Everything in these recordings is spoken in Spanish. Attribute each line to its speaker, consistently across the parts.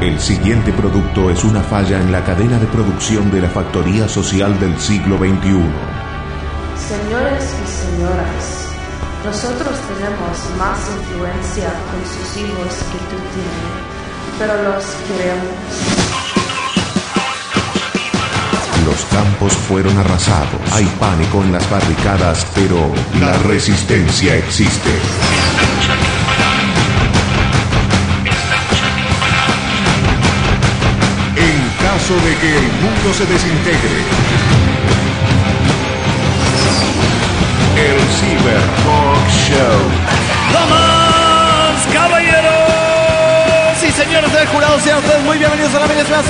Speaker 1: El siguiente producto es una falla en la cadena de producción de la factoría social del siglo XXI.
Speaker 2: Señores y señoras, nosotros tenemos más influencia con sus hijos que tú tienes, pero los queremos.
Speaker 1: Los campos fueron arrasados. Hay pánico en las barricadas, pero la resistencia existe. En caso de que el mundo se desintegre, el Cyber Talk Show.
Speaker 3: ¡Damas, caballeros y señores del jurado! Sean ustedes muy bienvenidos a la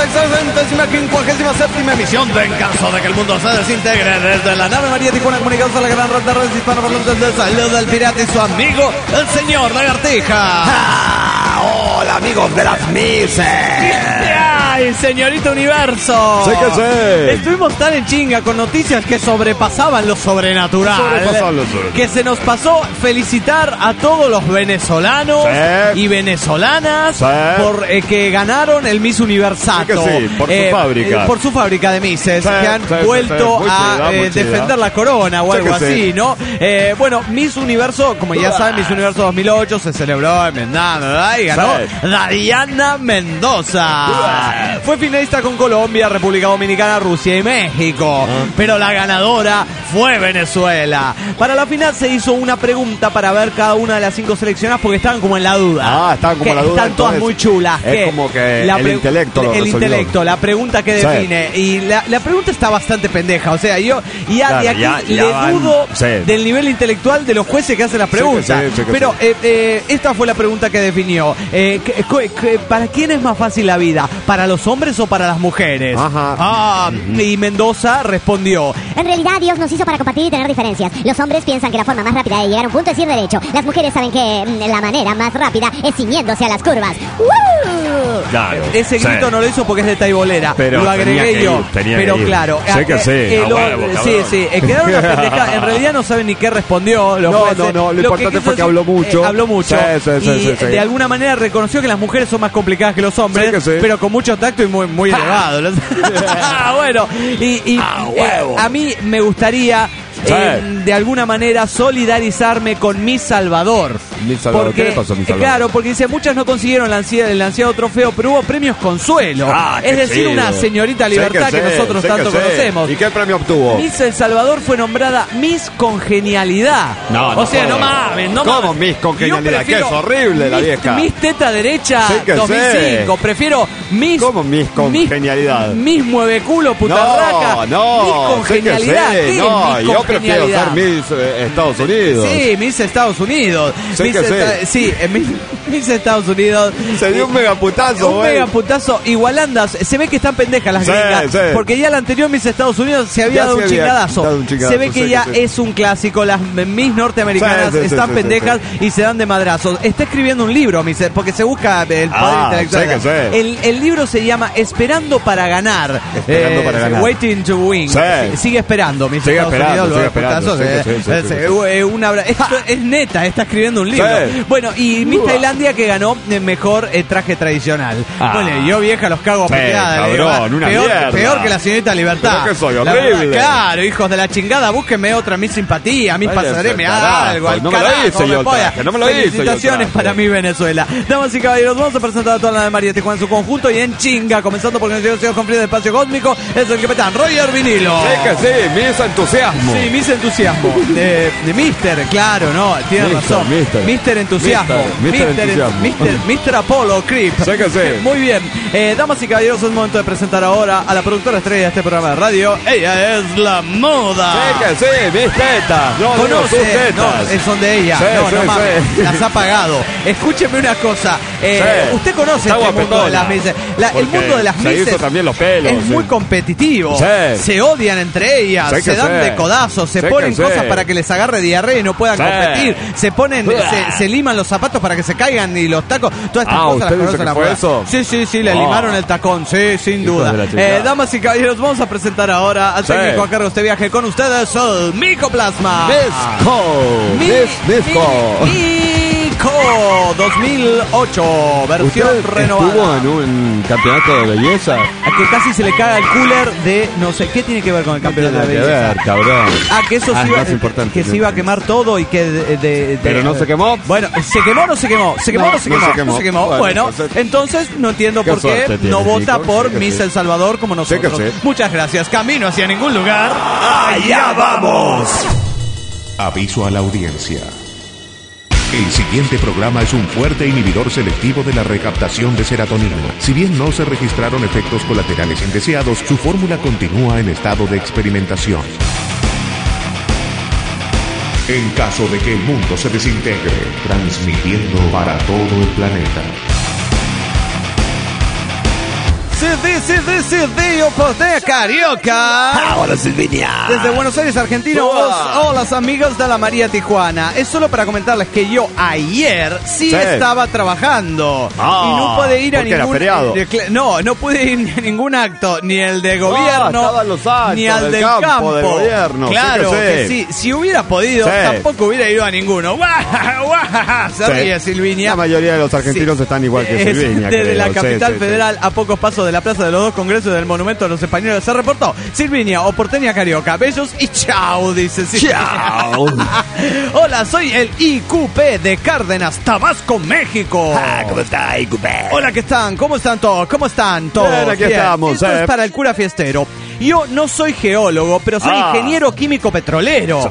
Speaker 3: 57ª emisión de En caso de que el mundo se desintegre, desde la nave María Tijuana, comunicados a la gran red de redes hispanoparlantes del Salud del Pirata y su amigo, el señor Lagartija.
Speaker 4: Hola, amigos de las Mises.
Speaker 3: ¡Ay, señorito Universo!
Speaker 4: Sí que sé.
Speaker 3: Estuvimos tan en chinga con noticias que sobrepasaban lo sobrenatural. Que se nos pasó felicitar a todos los venezolanos y venezolanas por que ganaron el Miss Universato.
Speaker 4: Sí que sí, por su fábrica.
Speaker 3: Por su fábrica de Misses, que han vuelto a defender la corona o algo así, ¿no? Bueno, Miss Universo, como ya saben, Miss Universo 2008 se celebró en Mendoza y ganó Dariana Mendoza. Fue finalista con Colombia, República Dominicana, Rusia y México. Pero la ganadora fue Venezuela. Para la final se hizo una pregunta para ver cada una de las 5 seleccionadas porque estaban como en la duda.
Speaker 4: Estaban como en la duda.
Speaker 3: Están todas muy chulas.
Speaker 4: Es como que el intelecto.
Speaker 3: El intelecto, la pregunta que define. Y la pregunta está bastante pendeja. O sea, yo dudo del nivel intelectual de los jueces que hacen las preguntas. Pero esta fue la pregunta que definió. ¿Para quién es más fácil la vida? ¿Para los hombres o para las mujeres? Y Mendoza respondió:
Speaker 5: en realidad Dios nos hizo para compartir y tener diferencias. Los hombres piensan que la forma más rápida de llegar a un punto es ir derecho. Las mujeres saben que la manera más rápida es ciñéndose a las curvas.
Speaker 4: Claro,
Speaker 3: ese grito no lo hizo porque es de taibolera.
Speaker 4: Pero
Speaker 3: lo agregué yo.
Speaker 4: Pero
Speaker 3: claro.
Speaker 4: Sé que sí.
Speaker 3: Sí. Quedaron una pendeja. En realidad no saben ni qué respondió.
Speaker 4: No. Lo importante fue que habló mucho.
Speaker 3: Y de alguna manera reconoció que las mujeres son más complicadas que los hombres, pero con mucho tacto y muy elevado. Bueno, a mí me gustaría de alguna manera solidarizarme con Miss Salvador.
Speaker 4: ¿Qué le pasó a Miss Salvador?
Speaker 3: Claro, porque dice, muchas no consiguieron el ansiado trofeo, pero hubo premios consuelo. Es decir, una señorita libertad que nosotros tanto conocemos.
Speaker 4: ¿Y qué premio obtuvo?
Speaker 3: Miss El Salvador fue nombrada Miss Congenialidad. No mames.
Speaker 4: ¿Cómo Miss Congenialidad? Que es horrible la vieja.
Speaker 3: Miss Teta Derecha 2005. Prefiero Miss...
Speaker 4: ¿Cómo Miss Congenialidad?
Speaker 3: Miss Mueve Culo, putarraca. Miss Congenialidad. ¿Qué es Miss Congenialidad?
Speaker 4: Yo prefiero ser Miss Estados Unidos.
Speaker 3: Sí, Miss Estados Unidos. Miss Estados Unidos.
Speaker 4: Se dio un megaputazo,
Speaker 3: megaputazo. Igualandas. Se ve que están pendejas las gringas. Porque ya la anterior Miss Estados Unidos se había dado un chingadazo. Se ve que ya es un clásico. Las Miss norteamericanas están pendejas y se dan de madrazos. Está escribiendo un libro, porque se busca el poder intelectual. El libro se llama Esperando para ganar. Waiting to Win. Sigue esperando, Miss Estados Unidos. Es neta, está escribiendo un libro. Bueno, y Miss Tailandia que ganó mejor traje tradicional. Bueno, yo vieja los cago a puteada. Peor que la señorita Libertad.
Speaker 4: Creo que soy horrible.
Speaker 3: Claro, hijos de la chingada, búsquenme otra Miss Simpatía, Miss Pasareme, algo.
Speaker 4: No me lo hice yo.
Speaker 3: Felicitaciones para mi Venezuela. Damas y caballeros, vamos a presentar a toda la de María Tijuana en su conjunto y en chinga, comenzando por el señor con frío del espacio cósmico, es el capitán Roger Vinilo.
Speaker 4: Sí, Miss Entusiasmo.
Speaker 3: Sí, Miss Entusiasmo. De Mister, claro, no, tiene razón. Mister Entusiasmo. Mister Apollo Creep. Muy bien. Damas y caballeros, es momento de presentar ahora a la productora estrella de este programa de radio. Ella es la moda.
Speaker 4: Miss Teta.
Speaker 3: ¿Conoce? No, son de ella. Mames, las ha pagado. Escúcheme una cosa. Usted conoce este mundo de las Misses. El mundo de las Misses
Speaker 4: hizo también los pelos.
Speaker 3: Es muy competitivo. Se odian entre ellas. Se dan de codazos. Se ponen cosas para que les agarre diarrea y no puedan competir. Se liman los zapatos para que se caigan y los tacos. Todas estas cosas las conocen la moda. Sí, le limaron el tacón. Sí, sin duda. Damas y caballeros, vamos a presentar ahora al técnico a cargo de este viaje con ustedes, el Micoplasma.
Speaker 4: Misco.
Speaker 3: México 2008, versión
Speaker 4: ¿Usted
Speaker 3: renovada.
Speaker 4: estuvo en un campeonato de belleza?
Speaker 3: A que casi se le caga el cooler de no sé qué tiene que ver con el campeonato de
Speaker 4: Tiene que
Speaker 3: belleza.
Speaker 4: ver, cabrón.
Speaker 3: Que eso
Speaker 4: Ah,
Speaker 3: se iba,
Speaker 4: más importante,
Speaker 3: que
Speaker 4: ¿no?
Speaker 3: se iba a quemar todo y que
Speaker 4: Pero no se quemó.
Speaker 3: Bueno, ¿se quemó o no se quemó? ¿Se quemó o no se
Speaker 4: No,
Speaker 3: quemó?
Speaker 4: no se quemó.
Speaker 3: No se quemó. Bueno, entonces no entiendo
Speaker 4: Qué
Speaker 3: por qué
Speaker 4: suerte tiene,
Speaker 3: no vota
Speaker 4: Nico.
Speaker 3: por
Speaker 4: Sí que
Speaker 3: Miss
Speaker 4: sí.
Speaker 3: El Salvador como nosotros.
Speaker 4: Sí que sí.
Speaker 3: Muchas gracias. Camino hacia ningún lugar.
Speaker 1: ¡Allá vamos! Aviso a la audiencia. El siguiente programa es un fuerte inhibidor selectivo de la recaptación de serotonina. Si bien no se registraron efectos colaterales indeseados, su fórmula continúa en estado de experimentación. En caso de que el mundo se desintegre, transmitiendo para todo el planeta.
Speaker 3: CD, Oportunidad Carioca.
Speaker 4: Ahora Silvinia.
Speaker 3: Desde Buenos Aires, Argentina. Hola amigos de la María Tijuana. Es solo para comentarles que yo ayer sí estaba trabajando. Y no pude ir a
Speaker 4: porque era
Speaker 3: ningún...
Speaker 4: feriado.
Speaker 3: No pude ir ni a ningún acto. Ni el de gobierno.
Speaker 4: estaban los actos
Speaker 3: ni al del
Speaker 4: campo del gobierno.
Speaker 3: Claro
Speaker 4: Sí
Speaker 3: que sí. Si hubiera podido,
Speaker 4: Sí.
Speaker 3: tampoco hubiera ido a ninguno. Se ríe Silvinia.
Speaker 4: La mayoría de los argentinos están igual que
Speaker 3: Es
Speaker 4: Silvinia.
Speaker 3: desde
Speaker 4: creo.
Speaker 3: la
Speaker 4: Sí,
Speaker 3: capital
Speaker 4: sí,
Speaker 3: federal, a pocos pasos de la Plaza de los Dos Congresos del Monumento de los Españoles, se reportó Silvinia o Porteña Carioca. Besos y chao, dice Silvinia.
Speaker 4: Chao.
Speaker 3: Hola, soy el IQP de Cárdenas, Tabasco, México.
Speaker 4: ¿Cómo está, IQP?
Speaker 3: Hola, ¿qué están? ¿Cómo están todos? ¿Cómo están todos?
Speaker 4: Bien, aquí estamos,
Speaker 3: Esto es para el cura fiestero. Yo no soy geólogo, pero soy ingeniero químico petrolero.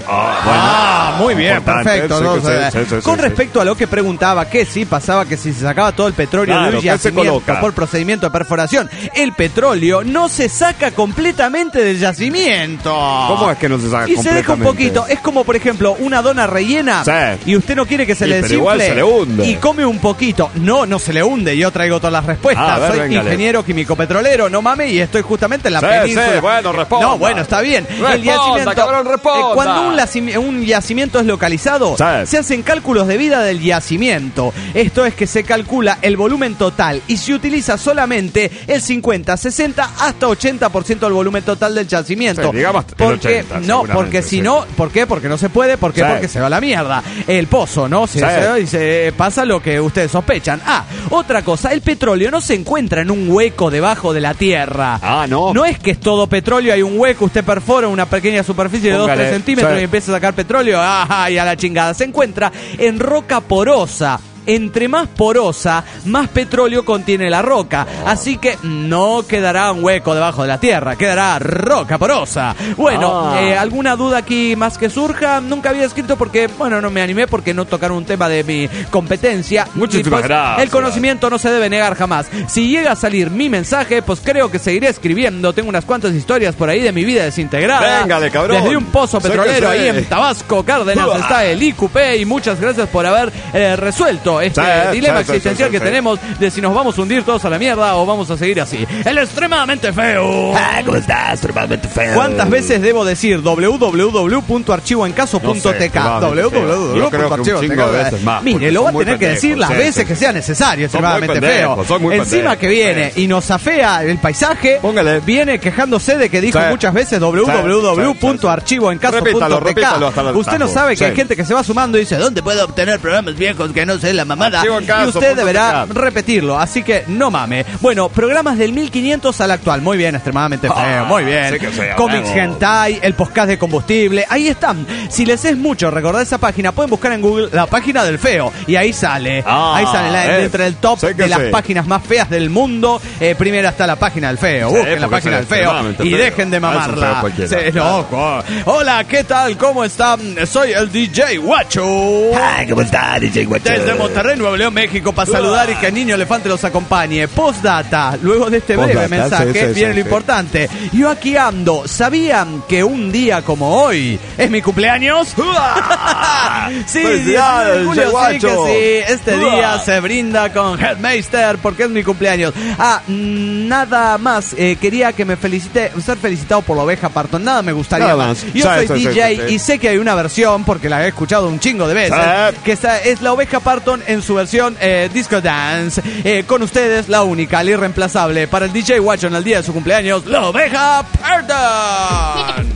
Speaker 3: Muy bien,
Speaker 4: Importante,
Speaker 3: perfecto.
Speaker 4: sí,
Speaker 3: ¿no?
Speaker 4: sí,
Speaker 3: Con
Speaker 4: sí,
Speaker 3: respecto a lo que preguntaba, que sí pasaba, que si se sacaba todo el petróleo
Speaker 4: Claro,
Speaker 3: de un
Speaker 4: ¿qué se
Speaker 3: yacimiento
Speaker 4: coloca?
Speaker 3: por procedimiento de perforación, el petróleo no se saca completamente del yacimiento.
Speaker 4: ¿Cómo es que no se saca
Speaker 3: Y se deja un
Speaker 4: completamente?
Speaker 3: poquito. Es como, por ejemplo, una dona rellena
Speaker 4: Sí.
Speaker 3: y usted no quiere que se
Speaker 4: Sí,
Speaker 3: le
Speaker 4: pero
Speaker 3: desinfle
Speaker 4: igual se le hunde.
Speaker 3: y come un poquito. No se le hunde. Yo traigo todas las respuestas.
Speaker 4: A ver,
Speaker 3: Soy
Speaker 4: véngale.
Speaker 3: ingeniero químico petrolero, no mames, y estoy justamente en la
Speaker 4: Sí,
Speaker 3: península.
Speaker 4: sí, bueno, responda.
Speaker 3: No, bueno, está bien.
Speaker 4: Responda, cabrón, responda.
Speaker 3: Cuando un yacimiento es localizado,
Speaker 4: Sí.
Speaker 3: se hacen cálculos de vida del yacimiento. Esto es que se calcula el volumen total y se utiliza solamente el 50, 60 hasta 80% del volumen total del yacimiento.
Speaker 4: Sí, digamos el
Speaker 3: porque
Speaker 4: 80,
Speaker 3: no,
Speaker 4: seguramente,
Speaker 3: porque si
Speaker 4: sí.
Speaker 3: no, ¿por qué? Porque no se puede, ¿por qué?
Speaker 4: Sí.
Speaker 3: Porque se va a la mierda. El pozo, ¿no?
Speaker 4: Sí.
Speaker 3: Y se pasa lo que ustedes sospechan. Otra cosa, el petróleo no se encuentra en un hueco debajo de la tierra.
Speaker 4: No.
Speaker 3: No es que es todo petróleo, hay un hueco, usted perfora una pequeña superficie de
Speaker 4: Póngale,
Speaker 3: 2-3 centímetros
Speaker 4: sí.
Speaker 3: y empieza a sacar petróleo. Y a la chingada. Se encuentra en roca porosa. Entre más porosa, más petróleo contiene la roca. Así que no quedará un hueco debajo de la tierra, quedará roca porosa. Bueno, ¿alguna duda aquí más que surja? Nunca había escrito porque, bueno, no me animé porque no tocaron un tema de mi competencia.
Speaker 4: Muchísimas gracias.
Speaker 3: El conocimiento no se debe negar jamás. Si llega a salir mi mensaje, pues creo que seguiré escribiendo. Tengo unas cuantas historias por ahí de mi vida desintegrada.
Speaker 4: Véngale, cabrón.
Speaker 3: Desde un pozo
Speaker 4: Sé que
Speaker 3: petrolero
Speaker 4: sé.
Speaker 3: ahí en Tabasco, Cárdenas, está el IQP y muchas gracias por haber resuelto este dilema existencial que tenemos de si nos vamos a hundir todos a la mierda o vamos a seguir así. El extremadamente feo.
Speaker 4: ¿Cómo estás? Extremadamente feo.
Speaker 3: ¿Cuántas veces debo decir www.archivoencaso.tk?
Speaker 4: No sé, yo creo que un chingo de veces más,
Speaker 3: Mire,
Speaker 4: porque
Speaker 3: lo va a
Speaker 4: son muy
Speaker 3: tener que decir
Speaker 4: pendejos,
Speaker 3: las
Speaker 4: sí,
Speaker 3: veces
Speaker 4: sí.
Speaker 3: que sea necesario.
Speaker 4: Son muy
Speaker 3: Extremadamente
Speaker 4: pendejos,
Speaker 3: feo.
Speaker 4: son muy
Speaker 3: Encima
Speaker 4: pendejos,
Speaker 3: que viene
Speaker 4: sí.
Speaker 3: y nos afea el paisaje,
Speaker 4: Póngale.
Speaker 3: viene quejándose de que dijo
Speaker 4: Sí.
Speaker 3: muchas veces
Speaker 4: Repítalo, repítalo hasta la-
Speaker 3: Usted no sabe que hay
Speaker 4: Sí.
Speaker 3: gente que se va sumando y dice, ¿dónde puedo obtener programas viejos que no sé la mamada?
Speaker 4: Archivoencaso.tk.
Speaker 3: Y usted deberá repetirlo, así que no mame. Bueno, programas del 1500 al actual. Muy bien, extremadamente feo, muy bien.
Speaker 4: sí que sea,
Speaker 3: Comics
Speaker 4: bravo.
Speaker 3: hentai, el podcast de combustible, ahí están. Si les es mucho recordar esa página, pueden buscar en Google la página del feo y ahí sale. Ahí sale entre el top
Speaker 4: sé que
Speaker 3: de las
Speaker 4: sí.
Speaker 3: páginas más feas del mundo. Primero está la página del feo.
Speaker 4: Sí,
Speaker 3: Busquen la
Speaker 4: porque
Speaker 3: página
Speaker 4: es
Speaker 3: del feo
Speaker 4: extremadamente
Speaker 3: y
Speaker 4: feo.
Speaker 3: dejen de
Speaker 4: Ah, es un feo
Speaker 3: mamarla.
Speaker 4: cualquiera.
Speaker 3: Sí, loco. Hola, ¿qué tal? ¿Cómo están? Soy el DJ Guacho.
Speaker 4: ¿Cómo estás, DJ Guacho?
Speaker 3: Desde Monterrey, Nuevo León, México, para saludar y que el niño elefante los acompañe. Postdata, luego de este breve
Speaker 4: Postdata,
Speaker 3: mensaje,
Speaker 4: sí, sí,
Speaker 3: viene
Speaker 4: sí,
Speaker 3: lo
Speaker 4: sí.
Speaker 3: importante. Yo aquí ando. ¿Sabían que un día como hoy es mi cumpleaños? Sí, 19
Speaker 4: ¡Felicidades,
Speaker 3: de julio, sí
Speaker 4: Guacho!
Speaker 3: que sí. Este día se brinda con Headmeister porque es mi cumpleaños. Nada más. Quería que me felicite, ser felicitado por la oveja Parton. Nada me gustaría
Speaker 4: Nada
Speaker 3: más.
Speaker 4: más.
Speaker 3: Yo
Speaker 4: Sí,
Speaker 3: soy
Speaker 4: sí, sí,
Speaker 3: DJ
Speaker 4: sí, sí.
Speaker 3: y sé que hay una versión, porque la he escuchado un chingo de veces,
Speaker 4: Sí.
Speaker 3: que es la oveja Parton en su versión Disco Dance. Con ustedes, la única, la irreemplazable, para el DJ Guacho en el día de su cumpleaños, la oveja Parton.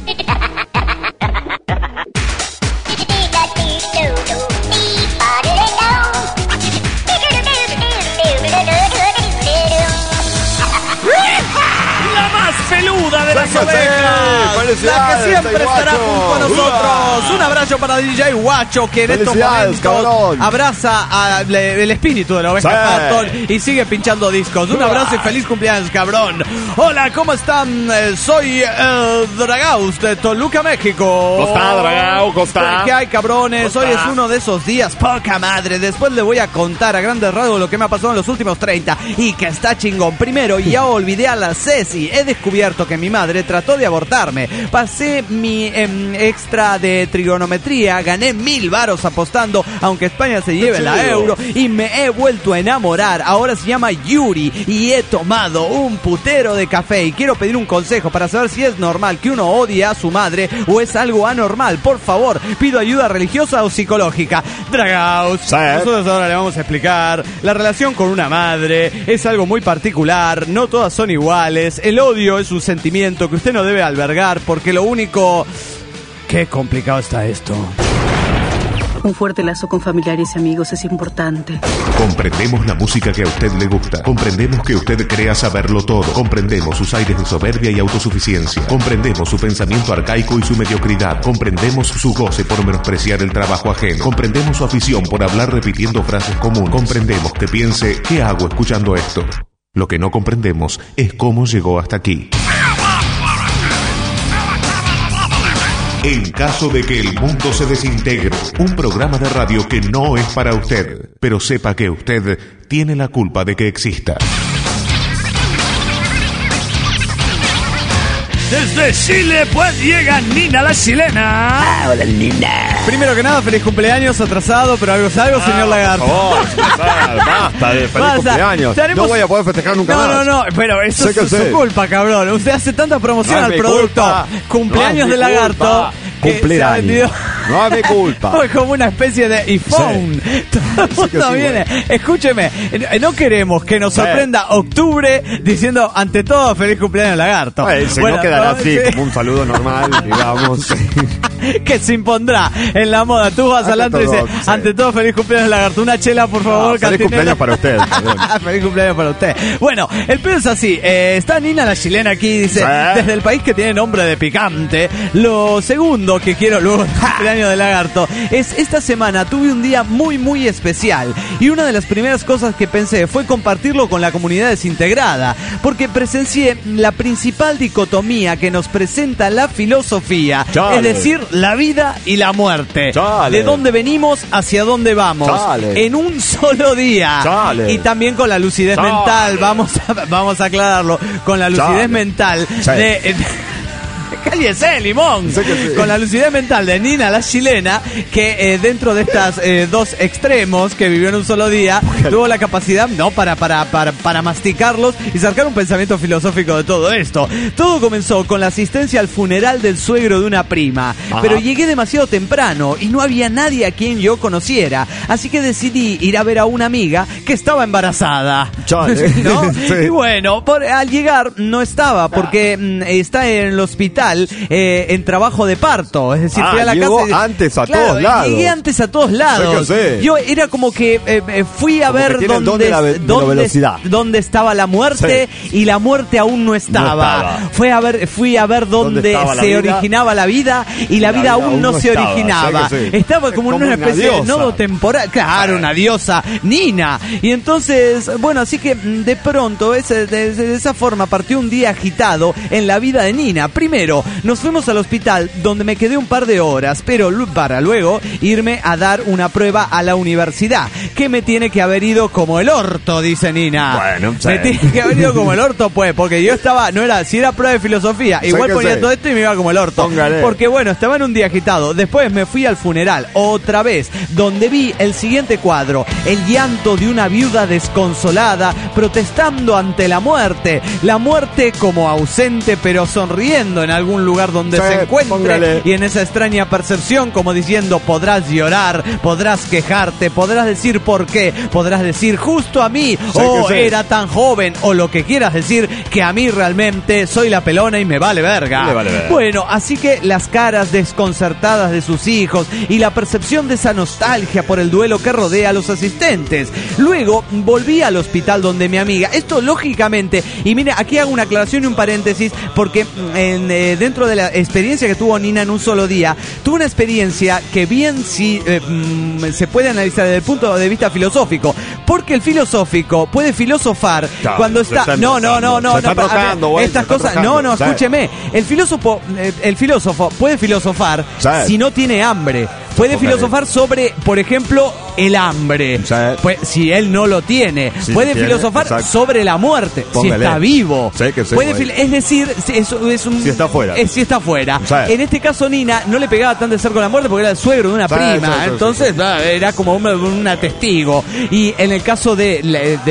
Speaker 3: viuda de las ovejas, la que siempre estará junto a nosotros. Un abrazo para DJ Guacho, que en estos momentos abraza el espíritu de la oveja Patton y sigue pinchando discos. Un abrazo y feliz cumpleaños, cabrón. Hola, ¿cómo están? Soy Dragaus de Toluca, México.
Speaker 4: ¿Cómo está, Dragau? ¿Cómo está?
Speaker 3: ¿Qué hay, cabrones? Hoy es uno de esos días, poca madre. Después le voy a contar a grandes rasgos lo que me ha pasado en los últimos 30 y que está chingón. Primero, ya olvidé a la Ceci. He descubierto que mi madre trató de abortarme. Pasé mi extra de trigonometría, gané 1000 varos apostando, aunque España se lleve la euro, y me he vuelto a enamorar. Ahora se llama Yuri y he tomado un putero de café y quiero pedir un consejo para saber si es normal que uno odie a su madre o es algo anormal. Por favor, pido ayuda religiosa o psicológica. Dragaus, nosotros ahora le vamos a explicar. La relación con una madre es algo muy particular, no todas son iguales. El odio es un sentimiento que usted no debe albergar porque lo único... Qué complicado está esto.
Speaker 6: Un fuerte lazo con familiares y amigos es importante.
Speaker 1: Comprendemos la música que a usted le gusta. Comprendemos que usted crea saberlo todo. Comprendemos sus aires de soberbia y autosuficiencia. Comprendemos su pensamiento arcaico y su mediocridad. Comprendemos su goce por menospreciar el trabajo ajeno. Comprendemos su afición por hablar repitiendo frases comunes. Comprendemos que piense, ¿qué hago escuchando esto? Lo que no comprendemos es cómo llegó hasta aquí. En caso de que el mundo se desintegre, un programa de radio que no es para usted, pero sepa que usted tiene la culpa de que exista.
Speaker 3: Desde Chile, pues llega Nina la chilena.
Speaker 4: Hola, Nina.
Speaker 3: Primero que nada, feliz cumpleaños atrasado, pero algo señor Lagarto.
Speaker 4: Por favor, basta de feliz cumpleaños. No voy a poder festejar nunca más.
Speaker 3: No, pero eso es su culpa, cabrón. Usted hace tanta promoción al producto.
Speaker 4: Culpa.
Speaker 3: Cumpleaños de Lagarto.
Speaker 4: Cumpleaños. No es mi culpa.
Speaker 3: Fue como una especie de iPhone. Todo el mundo viene. Escúcheme, no queremos que nos sorprenda octubre diciendo ante todo feliz cumpleaños Lagarto.
Speaker 4: No quedará así, como un saludo normal, digamos.
Speaker 3: Que se impondrá en la moda. Tú vas al antro y dices, ante todo feliz cumpleaños Lagarto. Una chela, por favor,
Speaker 4: feliz cumpleaños para usted.
Speaker 3: Feliz cumpleaños para usted. Bueno, el pedo es así. Está Nina la chilena aquí, dice, desde el país que tiene nombre de picante. Lo segundo que quiero luego del cumpleaños de Lagarto es, esta semana tuve un día muy muy especial y una de las primeras cosas que pensé fue compartirlo con la comunidad desintegrada, porque presencié la principal dicotomía que nos presenta la filosofía, es decir, la vida y la muerte. De dónde venimos, hacia dónde vamos, en un solo día. Y también con la lucidez mental, vamos a aclararlo, con la lucidez mental de... ¡Cállese, limón! Sí. Con la lucidez mental de Nina la chilena, que dentro de estas dos extremos que vivió en un solo día, tuvo la capacidad, ¿no?, para masticarlos y sacar un pensamiento filosófico de todo esto. Todo comenzó con la asistencia al funeral del suegro de una prima, pero llegué demasiado temprano y no había nadie a quien yo conociera, así que decidí ir a ver a una amiga que estaba embarazada. ¿No? Sí. Y bueno, al llegar no estaba, porque está en el hospital en trabajo de parto, es decir, fui a la casa
Speaker 4: antes a todos lados.
Speaker 3: Llegué antes a todos lados. Yo era como que fui a ver dónde estaba la muerte y la muerte aún no estaba. Fui a ver dónde se originaba la vida y la vida aún no se originaba. Estaba como en una especie de nodo temporal. Claro, una diosa, Nina. Y entonces, bueno, así que de pronto de esa forma partió un día agitado en la vida de Nina. Primero, nos fuimos al hospital donde me quedé un par de horas, pero para luego irme a dar una prueba a la universidad, que me tiene que haber ido como el orto, dice Nina. Bueno, me tiene que haber ido como el orto, pues, porque yo estaba, si era prueba de filosofía, igual ponía todo esto y me iba como el orto. Póngale. Porque bueno, estaba en un día agitado. Después me fui al funeral, otra vez, donde vi el siguiente cuadro, el llanto de una viuda desconsolada, protestando ante la muerte como ausente pero sonriendo en algún algún lugar donde se encuentre. Póngale. Y en esa extraña percepción, como diciendo, podrás llorar, podrás quejarte, podrás decir por qué, podrás decir justo a mí, era tan joven, o lo que quieras decir, que a mí realmente soy la pelona y me vale verga. Bueno, así que las caras desconcertadas de sus hijos y la percepción de esa nostalgia por el duelo que rodea a los asistentes. Luego volví al hospital donde mi amiga, esto lógicamente, y mire, aquí hago una aclaración y un paréntesis, porque dentro de la experiencia que tuvo Nina en un solo día, tuvo una experiencia que bien sí se puede analizar desde el punto de vista filosófico, porque el filosófico puede filosofar cuando está... Estas cosas... escúcheme. El filósofo puede filosofar si no tiene hambre. Puede filosofar sobre, por ejemplo, el hambre. Pues, si él no lo tiene. Puede filosofar sobre la muerte. Póngale. Si está vivo. Es decir, si está fuera. Si está fuera. En este caso, Nina no le pegaba tan de cerca con la muerte porque era el suegro de una prima. Entonces, era como una testigo. Y en el caso del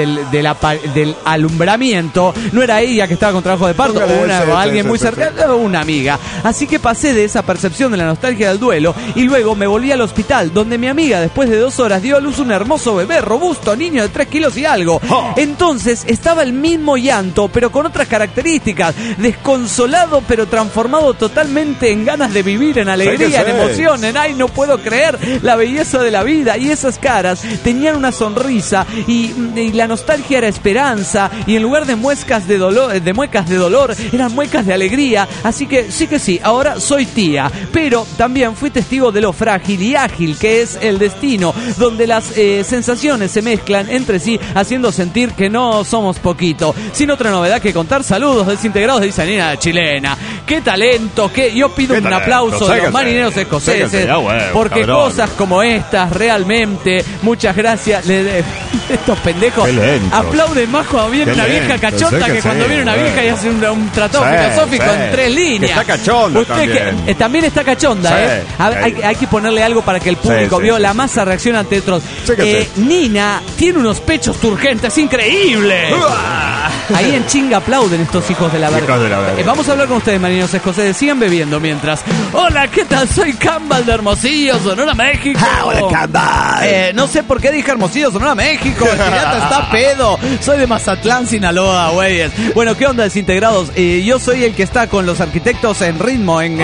Speaker 3: alumbramiento, no era ella que estaba con trabajo de parto, o alguien muy cercano, o una amiga. Así que pasé de esa percepción de la nostalgia del duelo y luego me volví al hospital, donde mi amiga, después de 2 horas, dio a luz un hermoso bebé, robusto, niño de 3 kilos y algo. Entonces, estaba el mismo llanto, pero con otras características. Desconsolado, pero transformado totalmente en ganas de vivir, en alegría, en emoción, en ay, no puedo creer la belleza de la vida. Y esas caras tenían una sonrisa y la nostalgia era esperanza, y en lugar de muecas de dolor, eran muecas de alegría. Así que sí, ahora soy tía, pero también fui testigo de lo frágil y ágil que es el destino, donde las sensaciones se mezclan entre sí, haciendo sentir que no somos poquito. Sin otra novedad que contar, saludos desintegrados de Nina chilena. ¡Qué talento! Yo pido un aplauso de los marineros escoceses, porque cosas como estas, realmente, muchas gracias. Estos pendejos aplauden más cuando viene una vieja cachonda que cuando viene una vieja y hace un tratado filosófico en 3 líneas.
Speaker 4: Que está cachonda
Speaker 3: también está cachonda, hay que ponerle algo para que el público vio la masa reacción ante otros. Nina tiene unos pechos turgentes increíbles. Ahí en chinga aplauden estos hijos de la verga. Vamos a hablar con ustedes, marineros escoceses. Sigan bebiendo mientras. Hola, ¿qué tal? Soy Campbell de Hermosillo, Sonora, México.
Speaker 4: Hola, Campbell.
Speaker 3: No sé por qué dije Hermosillo, Sonora, México. El pirata está pedo. Soy de Mazatlán, Sinaloa, güeyes. Bueno, ¿qué onda, desintegrados? Yo soy el que está con los arquitectos en ritmo, en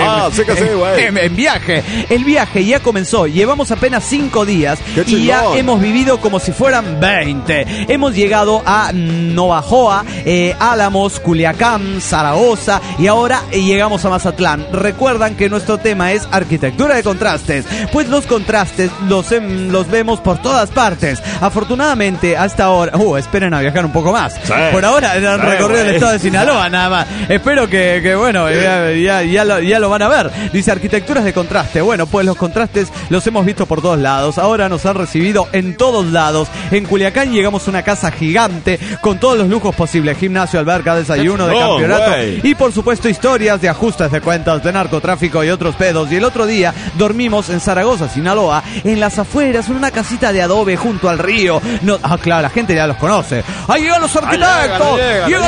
Speaker 3: viaje. El viaje ya comenzó. Llevamos apenas 5 días y ya hemos vivido como si fueran 20. Hemos llegado a Navajoa, Álamos, Culiacán, Zaragoza y ahora llegamos a Mazatlán. Recuerdan que nuestro tema es arquitectura de contrastes. Pues los contrastes los vemos por todas partes. Afortunadamente, hasta ahora... esperen a viajar un poco más. Por ahora han recorrido el estado de Sinaloa nada más. Espero que bueno, ya lo van a ver. Dice arquitecturas de contraste. Bueno, pues los contrastes los hemos visto por todos lados. Ahora nos han recibido en todos lados. En Culiacán llegamos a una casa gigante con todos los lujos posibles: gimnasio, alberca, desayuno de campeonato y por supuesto historias de ajustes de cuentas, de narcotráfico y otros pedos. Y el otro día dormimos en Zaragoza, Sinaloa, en las afueras, en una casita de adobe junto al río. Claro, la gente ya los conoce. ¡Ahí llegan los arquitectos!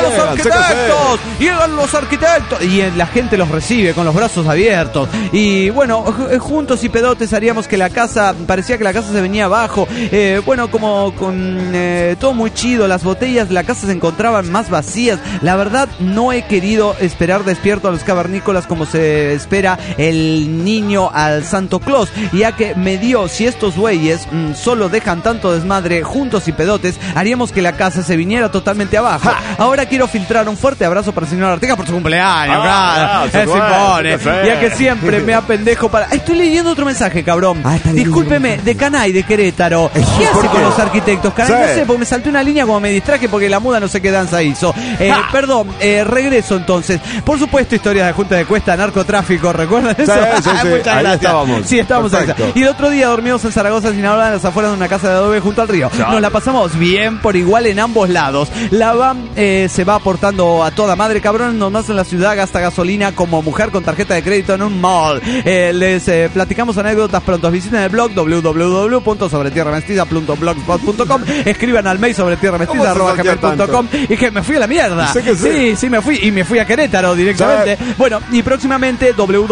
Speaker 3: ¡Llegan los arquitectos! Y la gente los recibe con los brazos abiertos. Y bueno, juntos y pedotes haríamos que la casa, parecía que la casa se venía abajo. Como con todo muy chido. Las botellas de la casa se encontraban más vacías. La verdad, no he querido esperar despierto a los cavernícolas como se espera el niño al Santo Claus, ya que me dio, si estos güeyes solo dejan tanto desmadre juntos y pedotes, haríamos que la casa se viniera totalmente abajo. Ahora quiero filtrar un fuerte abrazo para el señor Ortega por su cumpleaños. Se impone. Ya que siempre me apendejo para... Estoy leyendo otro mensaje, cabrón. Discúlpeme, de Canay, de Querétaro. ¿Qué hace con los arquitectos? Canay, no sé, porque me salté una línea como me distraje porque la muda no sé qué danza hizo. Perdón, regreso entonces. Por supuesto, historias de junta de cuesta, narcotráfico, ¿recuerdan eso?
Speaker 4: Sí.
Speaker 3: Muchas gracias.
Speaker 4: Estábamos.
Speaker 3: Sí, estábamos ahí. Y el otro día dormimos en Zaragoza, Sinaloa, en las afueras de una casa de adobe junto al río. Nos la pasamos bien por igual en ambos lados. La van se va aportando a toda madre, cabrón. Nomás en la ciudad gasta gasolina como mujer con tarjeta de crédito en un mall. Les platicamos anécdotas pronto. Visiten el blog www.sobretierramestiza.blogspot.com. Escriban al mail sobretierramestiza@gmail.com Y que me fui a la mierda. Sí, me fui. Y me fui a Querétaro directamente. Bueno, y próximamente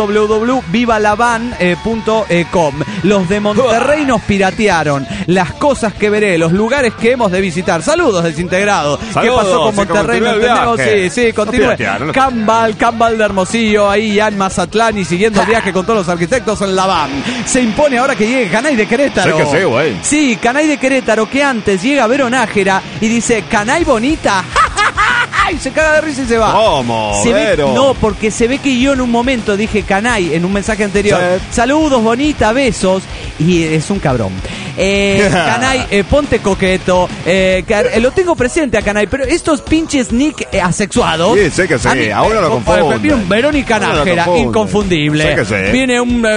Speaker 3: www.vivalavan.com. Los de Monterrey nos piratearon. Las cosas que veré, los lugares que hemos de visitar. Saludos, desintegrado. ¿Qué pasó con Monterrey? No entendemos. Sí, continúe. Cambal de Hermosillo, ahí ya en Mazatlán, y siguiendo el viaje con todos los arquitectos en la van. Se impone ahora que llegue Canay de Querétaro. Sí, Canay de Querétaro, que antes llega a Verón Nájera y dice, Canay bonita. Y se caga de risa y se va.
Speaker 4: ¿Cómo?
Speaker 3: No, porque se ve que yo en un momento dije Canay en un mensaje anterior. Saludos, bonita, besos. Y es un cabrón. Canay, ponte coqueto. Lo tengo presente a Canay, pero estos pinches nick asexuados.
Speaker 4: Sí, sé que sí. Ahora lo confundo.
Speaker 3: Viene un Verónica Nájera, inconfundible.
Speaker 4: Sé que sí.
Speaker 3: Viene un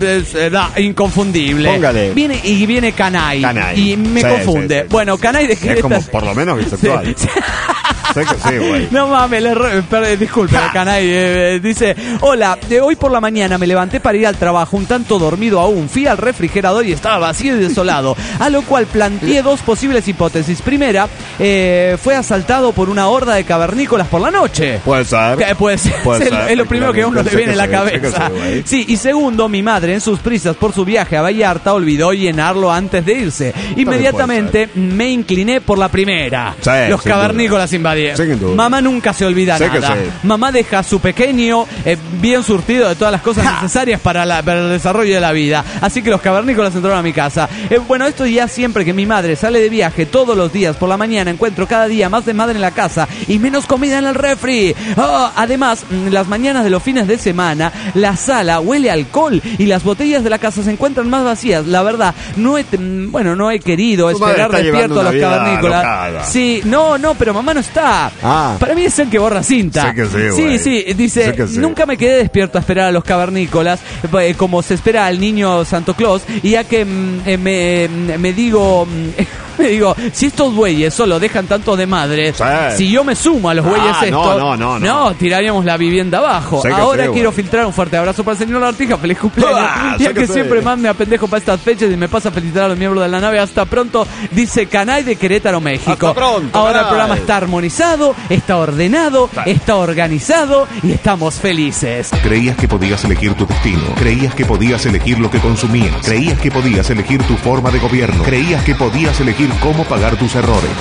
Speaker 3: inconfundible.
Speaker 4: Póngale.
Speaker 3: Viene Canay. Y me confunde. Bueno, Canay de Querétaro.
Speaker 4: Es como por lo menos bisexual. Sé que sí, güey.
Speaker 3: No mames, disculpe, Canay. Dice, hola, hoy por la mañana me levanté para ir al trabajo, un tanto dormido aún. Fui al refrigerador y estaba vacío y desolado. A lo cual planteé dos posibles hipótesis. Primera, fue asaltado por una horda de cavernícolas por la noche.
Speaker 4: Puede ser.
Speaker 3: Puede ser. Es lo primero que a uno le viene a la cabeza. Sí, y segundo, mi madre, en sus prisas por su viaje a Vallarta, olvidó llenarlo antes de irse. Inmediatamente me incliné por la primera. Los cavernícolas invadieron. Mamá nunca se olvida nada. Mamá deja a su pequeño bien surtido de todas las cosas necesarias para el desarrollo de la vida. Así que los cavernícolas entraron a mi casa. Bueno, esto ya siempre que mi madre sale de viaje, todos los días por la mañana, encuentro cada día más de madre en la casa y menos comida en el refri. Además, las mañanas de los fines de semana, la sala huele a alcohol y las botellas de la casa se encuentran más vacías. La verdad, no he querido esperar despierto a los cavernícolas. Sí, no, pero mamá no está. Para mí es el que borra cinta.
Speaker 4: Sé que
Speaker 3: sí, dice, nunca me quedé despierto a esperar a los cavernícolas, como se espera al niño Santo Claus, y ya que me digo, si estos bueyes solo dejan tanto de madre, si yo me sumo a los bueyes no, tiraríamos la vivienda abajo. Ahora quiero filtrar un fuerte abrazo para el señor Artija, feliz cumpleaños, ya que siempre más me apendejo para estas fechas y me pasa a felicitar a los miembros de la nave. Hasta pronto, dice Canay de Querétaro, México.
Speaker 4: Hasta pronto.
Speaker 3: Ahora el programa está armonizado, está ordenado, está organizado y estamos felices.
Speaker 1: Creías que podías elegir tu destino, creías que podías elegir lo que consumías, creías que podías elegir tu forma de gobierno, creías que podías elegir cómo pagar tus errores.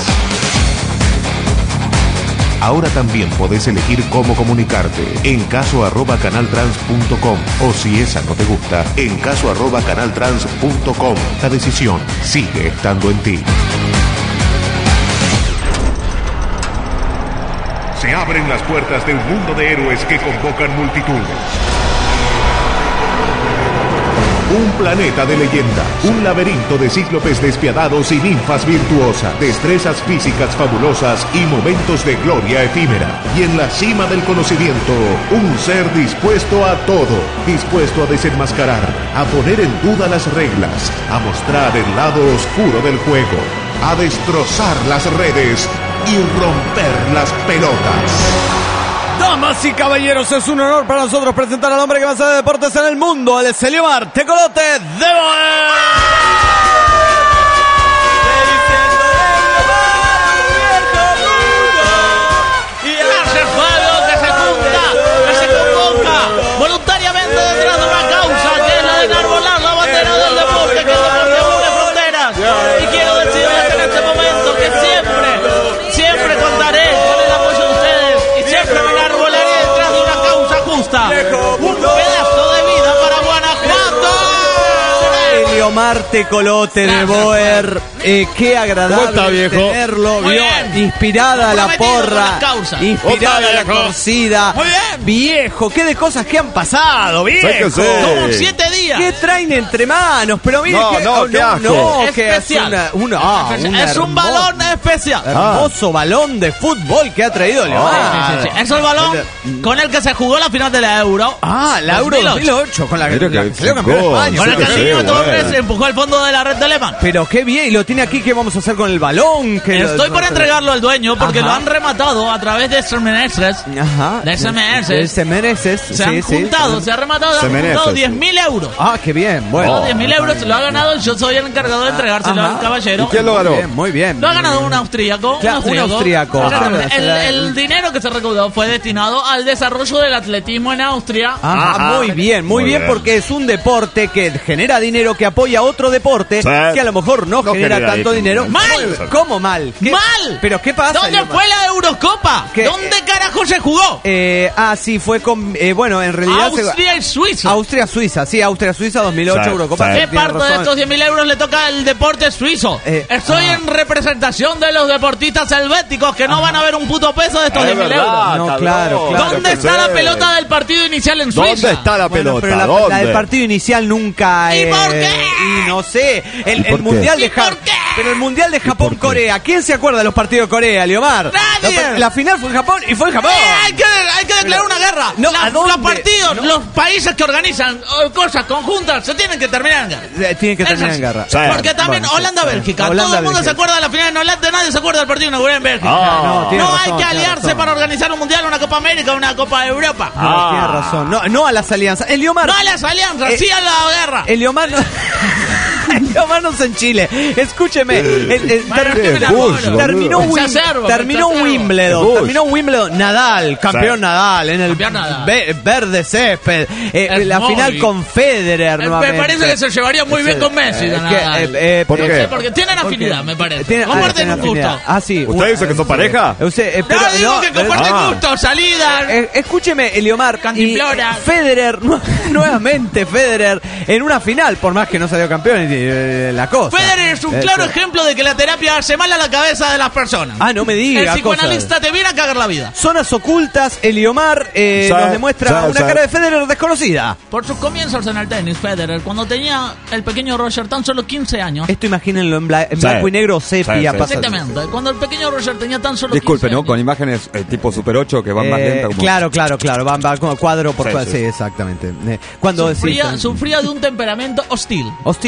Speaker 1: Ahora también podés elegir cómo comunicarte. En caso@canaltrans.com, o si esa no te gusta, en caso@canaltrans.com. La decisión sigue estando en ti. Se abren las puertas de un mundo de héroes que convocan multitudes. Un planeta de leyenda, un laberinto de cíclopes despiadados y ninfas virtuosas, destrezas físicas fabulosas y momentos de gloria efímera. Y en la cima del conocimiento, un ser dispuesto a todo, dispuesto a desenmascarar, a poner en duda las reglas, a mostrar el lado oscuro del juego, a destrozar las redes y romper las pelotas.
Speaker 3: Damas y caballeros, es un honor para nosotros presentar al hombre que más sabe de deportes en el mundo, el Eliomar Tecolote de Boer.
Speaker 7: Voluntariamente detrás de una causa que es la de enarbolar la bandera del deporte, que el deporte une fronteras. Y quiero decirles en este momento que siempre contaré con el apoyo de ustedes y siempre me enarbolaré detrás de una causa justa. Un pedazo de vida para Guanajuato.
Speaker 3: Eliomar Tecolote de Boer. Qué agradable tenerlo. Inspirada la porra, inspirada la torcida. Viejo, qué de cosas que han pasado, viejo.
Speaker 7: Como 7 días.
Speaker 3: ¿Qué traen entre manos? Pero mire,
Speaker 7: que especial. Es un balón especial.
Speaker 3: Hermoso balón de fútbol que ha traído Eliomar.
Speaker 7: Sí. Es el balón con el que se jugó la final de la Euro.
Speaker 3: La Euro 2008. Con la que salió campeón de España.
Speaker 7: Con el que el niño Torres empujó al fondo de la red de Lehmann.
Speaker 3: Pero qué bien, y lo tiene define aquí qué vamos a hacer con el balón.
Speaker 7: Estoy por entregarlo al dueño porque lo han rematado a través de SMS.
Speaker 3: Ajá.
Speaker 7: De SMS. Se han juntado, se ha rematado, han juntado 10.000 euros.
Speaker 3: Ah, qué bien, bueno.
Speaker 7: 10.000 euros se lo ha ganado, yo soy el encargado de entregárselo al caballero.
Speaker 4: ¿Y quién lo ganó?
Speaker 3: Muy bien.
Speaker 7: Lo ha ganado un austríaco.
Speaker 3: Claro, un austríaco.
Speaker 7: El dinero que se recaudó fue destinado al desarrollo del atletismo en Austria.
Speaker 3: Muy bien, porque es un deporte que genera dinero, que apoya a otro deporte que a lo mejor no genera tanto dinero.
Speaker 7: ¡Mal!
Speaker 3: ¿Cómo mal?
Speaker 7: ¡Mal!
Speaker 3: ¿Pero qué pasa?
Speaker 7: ¿Dónde fue la Eurocopa? ¿Dónde carajo se jugó?
Speaker 3: Sí, fue con... bueno, en realidad...
Speaker 7: Austria y Suiza.
Speaker 3: Austria-Suiza, sí, Austria-Suiza 2008 Eurocopa.
Speaker 7: ¿Qué parte de estos 10.000 euros le toca al deporte suizo? Estoy en representación de los deportistas helvéticos que no van a ver un puto peso de estos 10.000 euros.
Speaker 3: No, claro.
Speaker 7: ¿Dónde está la pelota del partido inicial en Suiza?
Speaker 4: ¿Dónde está la pelota?
Speaker 3: Pero la del partido inicial nunca...
Speaker 7: ¿Y por qué?
Speaker 3: Y no sé, el Mundial de Japón... Pero el Mundial de Japón-Corea, ¿quién se acuerda de los partidos de Corea, Leomar?
Speaker 7: ¡Nadie!
Speaker 3: La final fue en Japón y fue en Japón.
Speaker 7: Hay que declarar una guerra. Los partidos, los países que organizan cosas conjuntas se tienen que terminar en guerra.
Speaker 3: Tienen que terminar en guerra.
Speaker 7: Porque también Holanda-Bélgica. Todo el mundo se acuerda de la final en Holanda, nadie se acuerda del partido inaugural en Bélgica. No hay que aliarse para organizar un mundial, una Copa América, una Copa Europa.
Speaker 3: Tiene razón. No a las alianzas. El Leomar...
Speaker 7: No a las alianzas, sí a la guerra.
Speaker 3: El Leomar... Leomar no es en Chile. Escúcheme. Terminó Wimbledon. Nadal, campeón Nadal. En el verde césped. La final con Federer.
Speaker 7: Me parece que se llevaría muy bien con Messi.
Speaker 4: ¿Por qué?
Speaker 7: Porque tienen afinidad, me parece. Comparten un gusto.
Speaker 3: Sí.
Speaker 4: ¿Usted dice que son pareja?
Speaker 7: No, digo que comparten gusto, salida.
Speaker 3: Escúcheme, Eliomar.
Speaker 7: Cantimplora.
Speaker 3: Federer, nuevamente Federer, en una final, por más que no salió campeón la cosa.
Speaker 7: Federer es un claro ejemplo de que la terapia hace mal a la cabeza de las personas.
Speaker 3: No me diga.
Speaker 7: El psicoanalista te viene a cagar la vida.
Speaker 3: Zonas ocultas, Eliomar nos demuestra una cara de Federer desconocida.
Speaker 7: Por sus comienzos en el tenis, Federer, cuando tenía el pequeño Roger tan solo 15 años.
Speaker 3: Esto imagínenlo en blanco y negro, sepia.
Speaker 7: Exactamente. Cuando el pequeño Roger tenía tan solo 15
Speaker 4: Disculpe,
Speaker 7: años.
Speaker 4: ¿no? Con imágenes tipo Super 8 que van más lenta. Como...
Speaker 3: Claro. Van como cuadro por cuadro. Sí, exactamente. Cuando
Speaker 7: sufría de un temperamento hostil.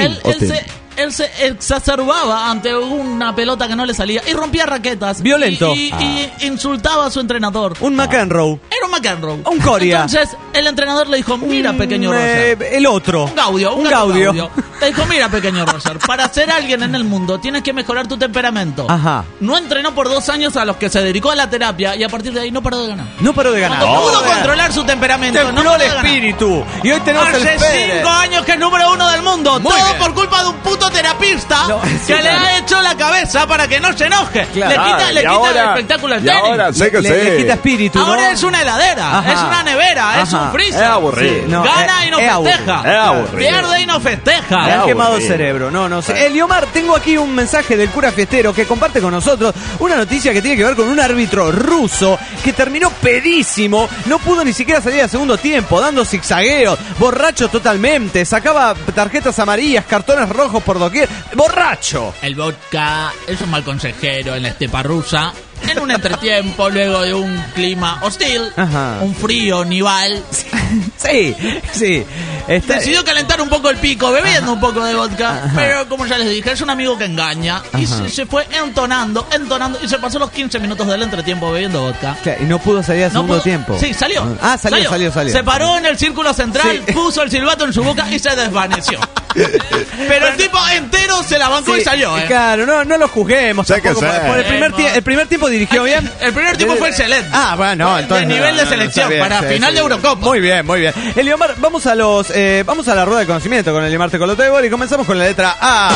Speaker 7: Él se exacerbaba ante una pelota que no le salía y rompía raquetas.
Speaker 3: Violento.
Speaker 7: Y insultaba a su entrenador.
Speaker 3: Un McEnroe.
Speaker 7: Era un McEnroe.
Speaker 3: Un Coria.
Speaker 7: Entonces el entrenador le dijo, mira, pequeño Roger.
Speaker 3: El otro.
Speaker 7: Un Gaudio. Le dijo, mira, pequeño Roger, para ser alguien en el mundo tienes que mejorar tu temperamento.
Speaker 3: Ajá.
Speaker 7: No entrenó por 2 años a los que se dedicó a la terapia y a partir de ahí no paró de ganar.
Speaker 3: No paró de ganar.
Speaker 7: Cuando pudo controlar su temperamento.
Speaker 3: Templó el espíritu. Y hoy tenemos
Speaker 7: hace 5 años que es número 1 del mundo.
Speaker 3: Muy
Speaker 7: todo
Speaker 3: bien.
Speaker 7: Por culpa de un puto terapista que le ha hecho la cabeza para que no se enoje.
Speaker 3: Claro.
Speaker 7: Le quita el espectáculo al tenis.
Speaker 4: Ahora sé que
Speaker 3: le quita espíritu.
Speaker 7: Ahora es una heladera, es una nevera, es un freezer.
Speaker 4: Es aburrido.
Speaker 7: Gana y no festeja.
Speaker 4: Es aburrido.
Speaker 7: Pierde y no festeja.
Speaker 3: Le han quemado el cerebro. No sé. Eliomar, tengo aquí un mensaje del cura fiestero que comparte con nosotros una noticia que tiene que ver con un árbitro ruso que terminó pedísimo. No pudo ni siquiera salir al segundo tiempo, dando zigzagueos, borracho totalmente, sacaba tarjetas amarillas, cartones rojos por doquier. ¡Borracho!
Speaker 7: El vodka es un mal consejero en la estepa rusa. En un entretiempo, luego de un clima hostil, un frío nival.
Speaker 3: Sí.
Speaker 7: Decidió calentar un poco el pico, bebiendo un poco de vodka. Pero como ya les dije, es un amigo que engaña. Y se fue entonando. Y se pasó los 15 minutos del entretiempo bebiendo vodka.
Speaker 3: Y no pudo salir al segundo tiempo.
Speaker 7: Sí, salió.
Speaker 3: Salió.
Speaker 7: Se paró en el círculo central, puso el silbato en su boca y se desvaneció. Pero el tipo entero se la bancó y salió.
Speaker 3: Claro, no lo juzguemos. El primer tiempo dirigió bien.
Speaker 7: El primer tiempo fue excelente.
Speaker 3: Bueno, entonces.
Speaker 7: De nivel de selección para final de Eurocopa.
Speaker 3: Muy bien. Eliomar, vamos a la rueda de conocimiento con Eliomar Tecolotebol y comenzamos con la letra A.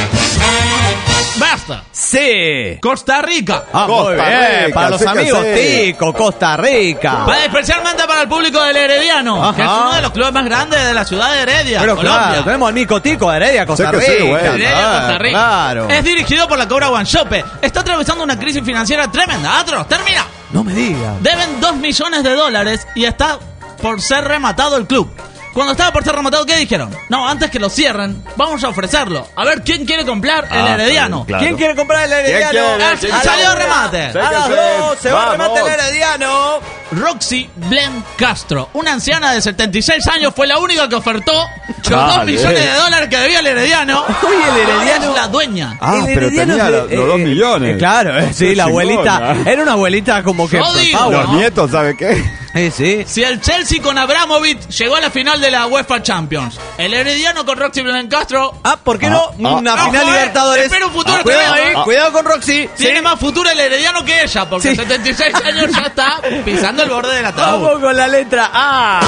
Speaker 7: ¡Basta!
Speaker 3: Sí.
Speaker 7: Costa Rica.
Speaker 3: Muy bien. Para los amigos Tico, Costa Rica.
Speaker 7: Especialmente para el público del Herediano, que es uno de los clubes más grandes de la ciudad de Heredia,
Speaker 3: pero
Speaker 7: Colombia.
Speaker 3: Claro, tenemos al Nico Tico de Heredia, Costa Rica.
Speaker 7: Heredia, Costa Rica.
Speaker 3: Claro.
Speaker 7: Es dirigido por la Cobra Guanchope. Está atravesando una crisis financiera tremenda. Termina.
Speaker 3: No me digas.
Speaker 7: Deben $2 millones y está por ser rematado el club. Cuando estaba por ser rematado, ¿qué dijeron? No, antes que lo cierren, vamos a ofrecerlo. A ver, ¿quién quiere comprar el Herediano?
Speaker 4: Claro.
Speaker 3: ¿Quién quiere comprar el Herediano?
Speaker 7: Salió remate.
Speaker 3: A las 2 se va a remate el Herediano.
Speaker 7: Roxy Blen Castro, una anciana de 76 años, fue la única que ofertó los $2 millones que debía el Herediano.
Speaker 3: Uy, el Herediano
Speaker 7: es la dueña.
Speaker 4: Ah,
Speaker 3: El
Speaker 4: pero
Speaker 3: Herediano
Speaker 4: tenía
Speaker 3: es de-
Speaker 4: los 2 millones.
Speaker 3: Claro, sí, la abuelita. Era una abuelita como que...
Speaker 7: Yo digo,
Speaker 3: power.
Speaker 4: Los nietos, ¿sabe qué?
Speaker 3: Sí.
Speaker 7: Si el Chelsea con Abramovich llegó a la final de la UEFA Champions, el Herediano con Roxy Blen Castro
Speaker 3: ¿Por qué no? Una
Speaker 7: Ojo,
Speaker 3: final Libertadores.
Speaker 7: espera un futuro
Speaker 3: Cuidado
Speaker 7: tremendo.
Speaker 3: ahí, cuidado con Roxy.
Speaker 7: tiene más futuro el Herediano que ella, porque
Speaker 3: Sí.
Speaker 7: 76 años ya está pisando el borde del ataúd.
Speaker 3: Vamos con la letra A.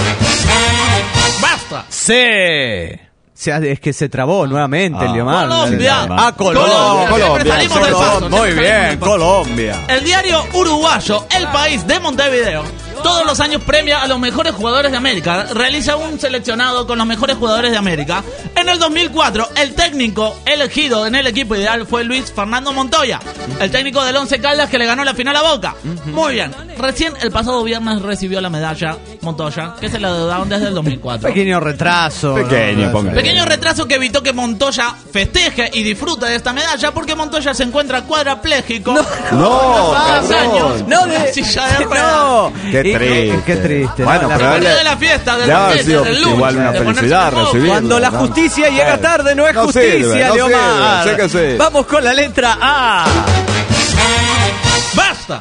Speaker 7: ¡Basta!
Speaker 3: C. Es que se trabó nuevamente el Liomar.
Speaker 7: Colombia.
Speaker 3: Colombia.
Speaker 7: Siempre salimos del paso,
Speaker 3: Muy
Speaker 7: siempre
Speaker 3: bien,
Speaker 7: salimos del paso.
Speaker 3: Colombia.
Speaker 7: El diario uruguayo El País de Montevideo todos los años premia a los mejores jugadores de América. Realiza un seleccionado con los mejores jugadores de América. En el 2004, el técnico elegido en el equipo ideal fue Luis Fernando Montoya, el técnico del Once Caldas que le ganó la final a Boca. Muy bien. Recién el pasado viernes recibió la medalla Montoya, que se la deudaron desde el 2004.
Speaker 3: Pequeño retraso.
Speaker 4: Pequeño, póngale.
Speaker 7: Pequeño retraso que evitó que Montoya festeje y disfrute de esta medalla porque Montoya se encuentra cuadrapléjico.
Speaker 4: No,
Speaker 7: Hace
Speaker 4: cabrón.
Speaker 7: años.
Speaker 3: No,
Speaker 7: Una silla de ruedas.
Speaker 3: no.
Speaker 4: Qué triste.
Speaker 3: Qué triste.
Speaker 4: Bueno,
Speaker 3: La
Speaker 4: pero
Speaker 3: verdad.
Speaker 7: Después de la fiesta, del
Speaker 4: debe haber
Speaker 7: banquete,
Speaker 4: sido
Speaker 7: del lunch,
Speaker 4: igual una
Speaker 7: de ponerse
Speaker 4: felicidad
Speaker 7: en modo.
Speaker 4: recibirlo.
Speaker 3: Cuando la
Speaker 4: ¿no?
Speaker 3: justicia llega tarde, no es
Speaker 4: No
Speaker 3: justicia,
Speaker 4: sirve, no
Speaker 3: Leomar.
Speaker 4: sirve, sé que sí.
Speaker 3: Vamos con la letra A.
Speaker 7: ¡Basta!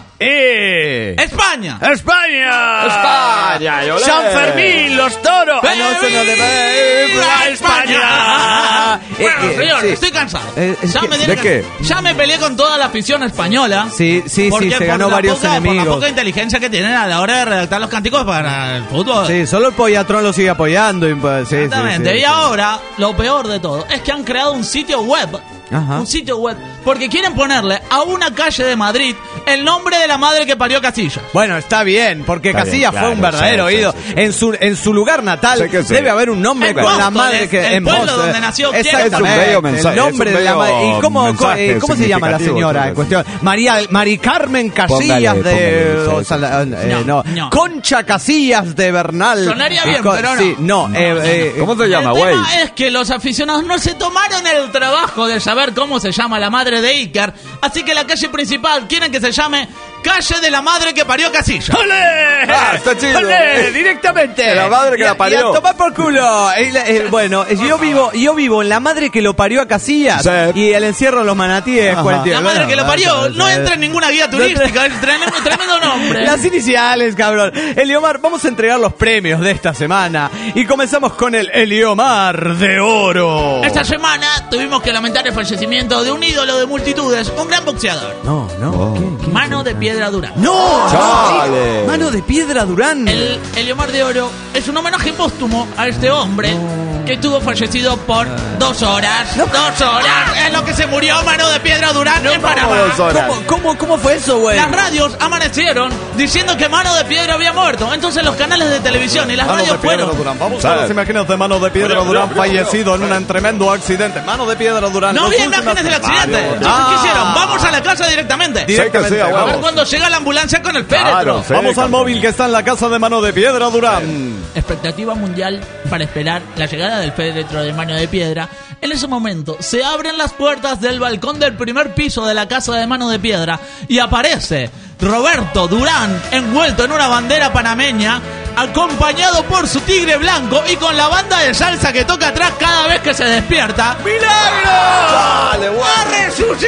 Speaker 7: ¡España!
Speaker 3: España.
Speaker 4: España, y olé.
Speaker 3: San Fermín, los toros. Ah, no, eso no debe-
Speaker 7: ¡Viva España! Bueno, señor,
Speaker 3: sí.
Speaker 7: estoy cansado.
Speaker 3: Es
Speaker 7: Ya
Speaker 3: que-
Speaker 7: me tiene
Speaker 4: ¿de
Speaker 7: que-
Speaker 4: qué?
Speaker 7: Ya me peleé con toda la afición española.
Speaker 3: Sí,
Speaker 7: Porque
Speaker 3: se
Speaker 7: por
Speaker 3: ganó
Speaker 7: la
Speaker 3: varios
Speaker 7: Por la
Speaker 3: enemigos.
Speaker 7: poca inteligencia que tienen a la hora de redactar los cánticos para el fútbol.
Speaker 3: Sí, solo el Pollatrón lo sigue apoyando. Y, pues, sí,
Speaker 7: Exactamente.
Speaker 3: sí, sí,
Speaker 7: Y
Speaker 3: sí.
Speaker 7: ahora, lo peor de todo, es que han creado un sitio web.
Speaker 3: Ajá.
Speaker 7: Un sitio web. Porque quieren ponerle a una calle de Madrid el nombre de la madre que parió Casillas.
Speaker 3: Bueno, está bien, porque
Speaker 4: Está
Speaker 3: Casillas
Speaker 4: bien,
Speaker 3: fue un
Speaker 4: claro,
Speaker 3: verdadero
Speaker 4: sí, sí,
Speaker 3: ídolo.
Speaker 4: sí, sí.
Speaker 3: En su lugar natal
Speaker 4: Sé que sí.
Speaker 3: debe haber un nombre
Speaker 7: En
Speaker 3: con la
Speaker 7: Móstoles,
Speaker 3: madre que
Speaker 7: el
Speaker 3: en
Speaker 7: pueblo
Speaker 3: Móstoles.
Speaker 7: donde nació quién.
Speaker 3: Exactamente.
Speaker 4: Es un bello mensaje,
Speaker 3: El nombre
Speaker 4: es un
Speaker 3: de la
Speaker 4: bello
Speaker 3: madre. ¿Y
Speaker 4: mensaje
Speaker 3: cómo se llama la
Speaker 4: significativo,
Speaker 3: señora
Speaker 4: sí,
Speaker 3: en cuestión? Mari Carmen Casillas
Speaker 4: Póngale,
Speaker 3: de
Speaker 4: sí, sí.
Speaker 7: No.
Speaker 3: Concha Casillas de Bernal.
Speaker 7: Sonaría bien, pero no.
Speaker 3: Sí, no.
Speaker 4: ¿Cómo se llama,
Speaker 7: El
Speaker 4: güey?
Speaker 7: tema es que los aficionados no se tomaron el trabajo de saber cómo se llama la madre de Iker, así que la calle principal quieren que se llame Calle de la Madre que parió Casillas.
Speaker 3: ¡Olé!
Speaker 4: Ah, está chido.
Speaker 3: ¡Olé! Directamente.
Speaker 4: De la madre que
Speaker 3: Y a-
Speaker 4: la parió.
Speaker 3: Y a tomar por culo. Bueno, yo vivo en la madre que lo parió a Casillas.
Speaker 4: Sí.
Speaker 3: Y el encierro de los manatíes.
Speaker 4: Ajá.
Speaker 3: 40.
Speaker 7: La madre que lo parió
Speaker 3: Bueno,
Speaker 7: no entra en ninguna guía turística, es tremendo nombre.
Speaker 3: Las iniciales, cabrón. Eliomar, vamos a entregar los premios de esta semana. Y comenzamos con el Eliomar de Oro.
Speaker 7: Esta semana tuvimos que lamentar el fallecimiento de un ídolo de multitudes, un gran boxeador.
Speaker 3: No. ¿Quién?
Speaker 7: Mano de Piedra Durán.
Speaker 3: ¡No!
Speaker 4: Chale.
Speaker 3: Mano de Piedra Durán.
Speaker 7: El Eliomar de Oro es un homenaje póstumo a este hombre que estuvo fallecido por 2 horas. 2 horas es lo que se murió Mano de Piedra Durán en Panamá.
Speaker 4: 2 horas.
Speaker 3: ¿Cómo fue eso, güey?
Speaker 7: Las radios amanecieron diciendo que Mano de Piedra había muerto. Entonces los canales de televisión y las radios fueron.
Speaker 3: Vamos a las imágenes de Mano de Piedra Durán fallecido en un tremendo accidente. Mano de Piedra Durán.
Speaker 7: No
Speaker 3: Los
Speaker 7: había
Speaker 3: últimos-
Speaker 7: imágenes del accidente. Entonces,
Speaker 3: Ah.
Speaker 7: ¿qué hicieron? Vamos a la casa directamente.
Speaker 3: Directamente.
Speaker 4: Sí, que sí, a
Speaker 7: A ver
Speaker 4: huevo.
Speaker 7: cuando llega la ambulancia con el féretro.
Speaker 4: Claro, sí.
Speaker 3: Vamos al móvil que está en la casa de Mano de Piedra Durán.
Speaker 7: Expectativa mundial para esperar la llegada del féretro de Mano de Piedra. En ese momento se abren las puertas del balcón del primer piso de la casa de Mano de Piedra y aparece Roberto Durán envuelto en una bandera panameña, acompañado por su tigre blanco y con la banda de salsa que toca atrás cada vez que se despierta. ¡Milagro! ¡Ha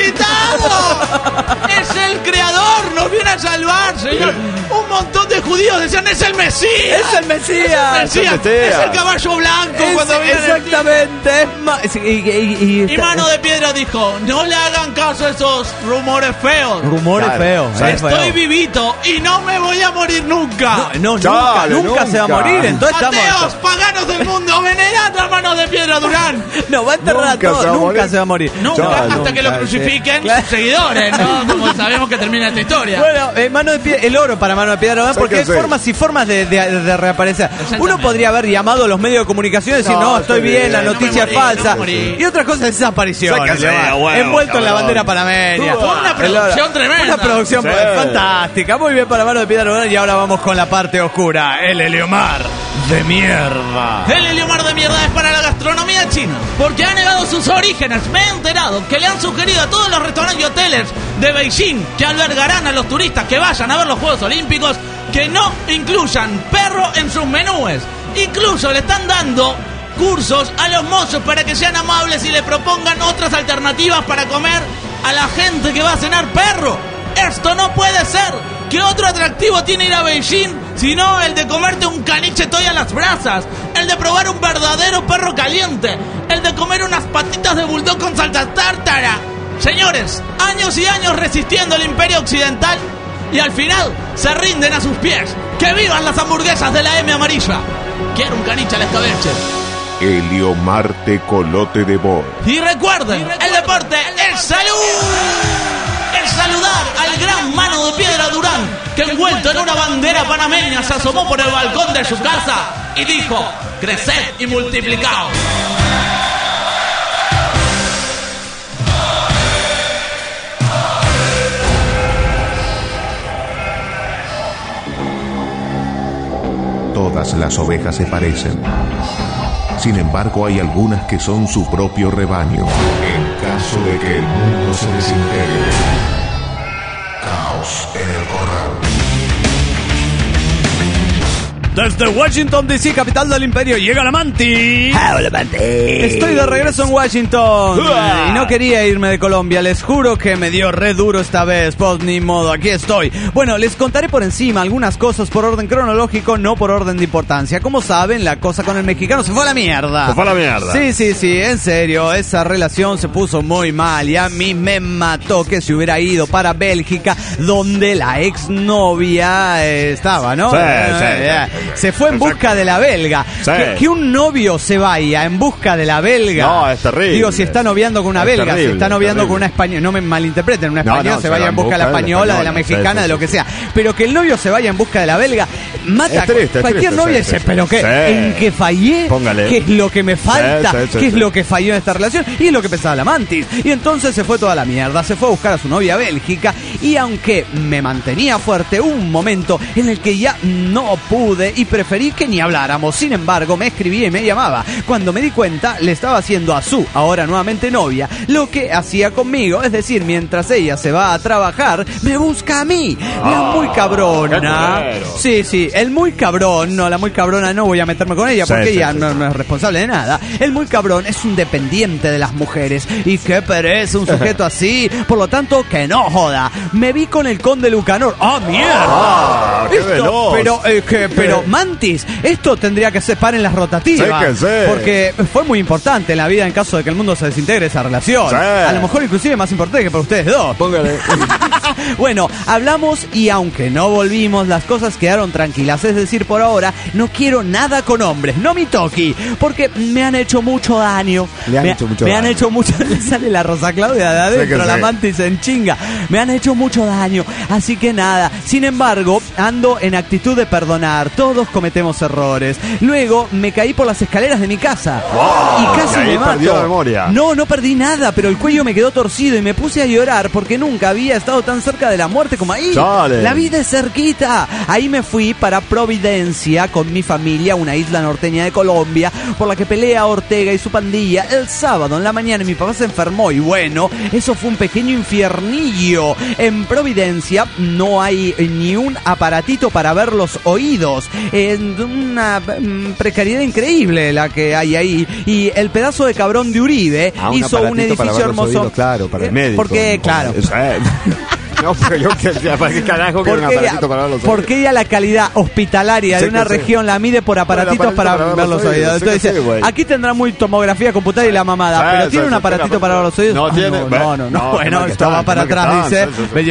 Speaker 7: resucitado! ¡Es el creador! ¡Nos viene a salvar, señor! Un montón de judíos decían, ¡es el Mesías!
Speaker 3: ¡Es el Mesías!
Speaker 7: Mesías,
Speaker 4: el Mesías.
Speaker 7: es el caballo blanco cuando viene
Speaker 3: Exactamente.
Speaker 7: y Mano de Piedra dijo, no le hagan caso a esos rumores feos.
Speaker 3: Rumores
Speaker 4: Claro.
Speaker 3: feos.
Speaker 4: Sí.
Speaker 7: Estoy vivito y no me voy a morir nunca.
Speaker 3: No,
Speaker 4: Chale,
Speaker 3: nunca se va a
Speaker 4: nunca.
Speaker 3: morir. Entonces
Speaker 7: Ateos,
Speaker 3: estamos.
Speaker 7: paganos del mundo, venerad a Mano de Piedra Durán.
Speaker 3: No, va a enterrar a
Speaker 4: Nunca
Speaker 3: todos.
Speaker 4: se va a
Speaker 3: Nunca
Speaker 4: morir.
Speaker 3: se va a morir.
Speaker 7: Nunca,
Speaker 4: Chale,
Speaker 7: hasta que
Speaker 4: nunca,
Speaker 7: lo crucifiquen
Speaker 3: Claro.
Speaker 7: sus seguidores, ¿no? Como sabemos que termina esta historia.
Speaker 3: Bueno, Mano de Piedra, el oro para Mano de Piedra Durán,
Speaker 4: Sé
Speaker 3: porque
Speaker 4: que
Speaker 3: hay
Speaker 4: sí.
Speaker 3: formas y formas de reaparecer.
Speaker 7: Exactamente.
Speaker 3: Uno podría haber llamado a los medios de comunicación y decir, no, estoy bien, la
Speaker 7: no me
Speaker 3: noticia
Speaker 7: morí,
Speaker 3: es falsa.
Speaker 7: no me morí.
Speaker 3: Y otra cosa es esa aparición.
Speaker 4: Sé que sí,
Speaker 3: Leomar,
Speaker 4: huevo,
Speaker 3: envuelto en la
Speaker 4: cabrón.
Speaker 3: bandera panameña.
Speaker 7: Fue una
Speaker 3: El
Speaker 7: producción
Speaker 3: oro.
Speaker 7: tremenda.
Speaker 3: Una producción
Speaker 4: Sí.
Speaker 3: fantástica. Muy bien para Mano de Piedra Durán. Y ahora vamos con la parte oscura, el Eliomar de mierda.
Speaker 7: El heliomar de mierda es para la gastronomía china, porque ha negado sus orígenes. Me he enterado que le han sugerido a todos los restaurantes y hoteles de Beijing que albergarán a los turistas que vayan a ver los Juegos Olímpicos que no incluyan perro en sus menúes. Incluso le están dando cursos a los mozos para que sean amables y le propongan otras alternativas para comer a la gente que va a cenar perro. Esto no puede ser. ¿Qué otro atractivo tiene ir a Beijing sino el de comerte un caniche toy a las brasas, el de probar un verdadero perro caliente, el de comer unas patitas de bulldog con salsa tártara? Señores, años y años resistiendo el imperio occidental y al final se rinden a sus pies. ¡Que vivan las hamburguesas de la M amarilla! Quiero un caniche al escabeche.
Speaker 1: Heliomar Tecolote de Boer.
Speaker 7: Y recuerden, el deporte es salud. El saludar al gran Mano de Piedra Durán, que envuelto en una bandera panameña se asomó por el balcón de su casa y dijo: creced y multiplicaos.
Speaker 1: Todas las ovejas se parecen. Sin embargo, hay algunas que son su propio rebaño. En caso de que el mundo se desintegre, caos en el corral.
Speaker 3: Desde Washington DC, capital del imperio, llega la Mantis.
Speaker 8: Hola, Mantis.
Speaker 3: Estoy de regreso en Washington y no quería irme de Colombia. Les juro que me dio re duro esta vez. Pues ni modo, aquí estoy. Bueno, les contaré por encima algunas cosas por orden cronológico, no por orden de importancia. Como saben, la cosa con el mexicano se fue a la mierda.
Speaker 4: Se fue a la mierda.
Speaker 3: Sí, en serio. Esa relación se puso muy mal y a mí me mató que se hubiera ido para Bélgica, donde la exnovia estaba, ¿no?
Speaker 4: Sí.
Speaker 3: Se fue en busca de la belga.
Speaker 4: Sí.
Speaker 3: Que un novio se vaya en busca de la belga.
Speaker 4: No, es terrible.
Speaker 3: Digo, si está noviando con una
Speaker 4: Es
Speaker 3: belga,
Speaker 4: terrible,
Speaker 3: si está noviando
Speaker 4: terrible.
Speaker 3: con una española, no me malinterpreten, una española se vaya en busca de la española, de la mexicana, de lo que sea. Pero que el novio se vaya en busca de la belga, mata
Speaker 4: Es triste,
Speaker 3: cualquier novia y dice, ¿pero qué?
Speaker 4: Sí.
Speaker 3: ¿En qué fallé?
Speaker 4: Póngale.
Speaker 3: ¿Qué es lo que me falta?
Speaker 4: Sí,
Speaker 3: ¿Qué es lo que falló en esta relación? Y es lo que pensaba la Mantis. Y entonces se fue toda la mierda, se fue a buscar a su novia a Bélgica y aunque me mantenía fuerte, hubo un momento en el que ya no pude y preferí que ni habláramos. Sin embargo, me escribía y me llamaba. Cuando me di cuenta, le estaba haciendo a su, ahora nuevamente novia, lo que hacía conmigo. Es decir, mientras ella se va a trabajar, me busca a mí. La muy cabrona. Sí, el muy cabrón. No, la muy cabrona no voy a meterme con ella porque ella no es responsable de nada. El muy cabrón es un dependiente de las mujeres. Y qué pereza un sujeto así. Por lo tanto, que no joda. Me vi con el conde Lucanor. ¡Ah, mierda!
Speaker 4: ¡Qué veloz!
Speaker 3: Pero Mantis, esto tendría que ser paren las rotativas.
Speaker 4: Sí que sí.
Speaker 3: Porque fue muy importante en la vida en caso de que el mundo se desintegre esa relación.
Speaker 4: Sí.
Speaker 3: A lo mejor inclusive más importante que para ustedes dos.
Speaker 4: Póngale.
Speaker 3: Bueno, hablamos y aunque no volvimos, las cosas quedaron tranquilas. Es decir, por ahora no quiero nada con hombres. No mi toqui, porque me han hecho mucho daño. Me han hecho mucho. Le sale la Rosa Claudia de adentro, la Mantis en chinga. Me han hecho mucho daño. Así que nada. Sin embargo, ando en actitud de perdonar. Todos cometemos errores. Luego me caí por las escaleras de mi casa. Y casi me mato.
Speaker 4: Perdió la memoria.
Speaker 3: No perdí nada, pero el cuello me quedó torcido y me puse a llorar porque nunca había estado tan cerca de la muerte como ahí.
Speaker 4: Dale.
Speaker 3: La vida es cerquita. Ahí me fui para Providencia con mi familia, una isla norteña de Colombia, por la que pelea Ortega y su pandilla. El sábado en la mañana mi papá se enfermó y bueno, eso fue un pequeño infiernillo. En Providencia no hay ni un aparatito para ver los oídos. Una precariedad increíble la que hay ahí. Y el pedazo de cabrón de Uribe hizo un edificio hermoso.
Speaker 4: Oídos, claro, para el médico.
Speaker 3: Porque, claro.
Speaker 4: No, pero yo que ¿para qué carajo que un aparatito para ver los oídos?
Speaker 3: Porque ella la calidad hospitalaria de una región la mide por aparatitos para ver los oídos. Entonces dice, aquí tendrá muy tomografía computada y la mamada, pero tiene un aparatito para ver los oídos.
Speaker 4: No tiene.
Speaker 3: No, bueno, esto va para atrás, dice.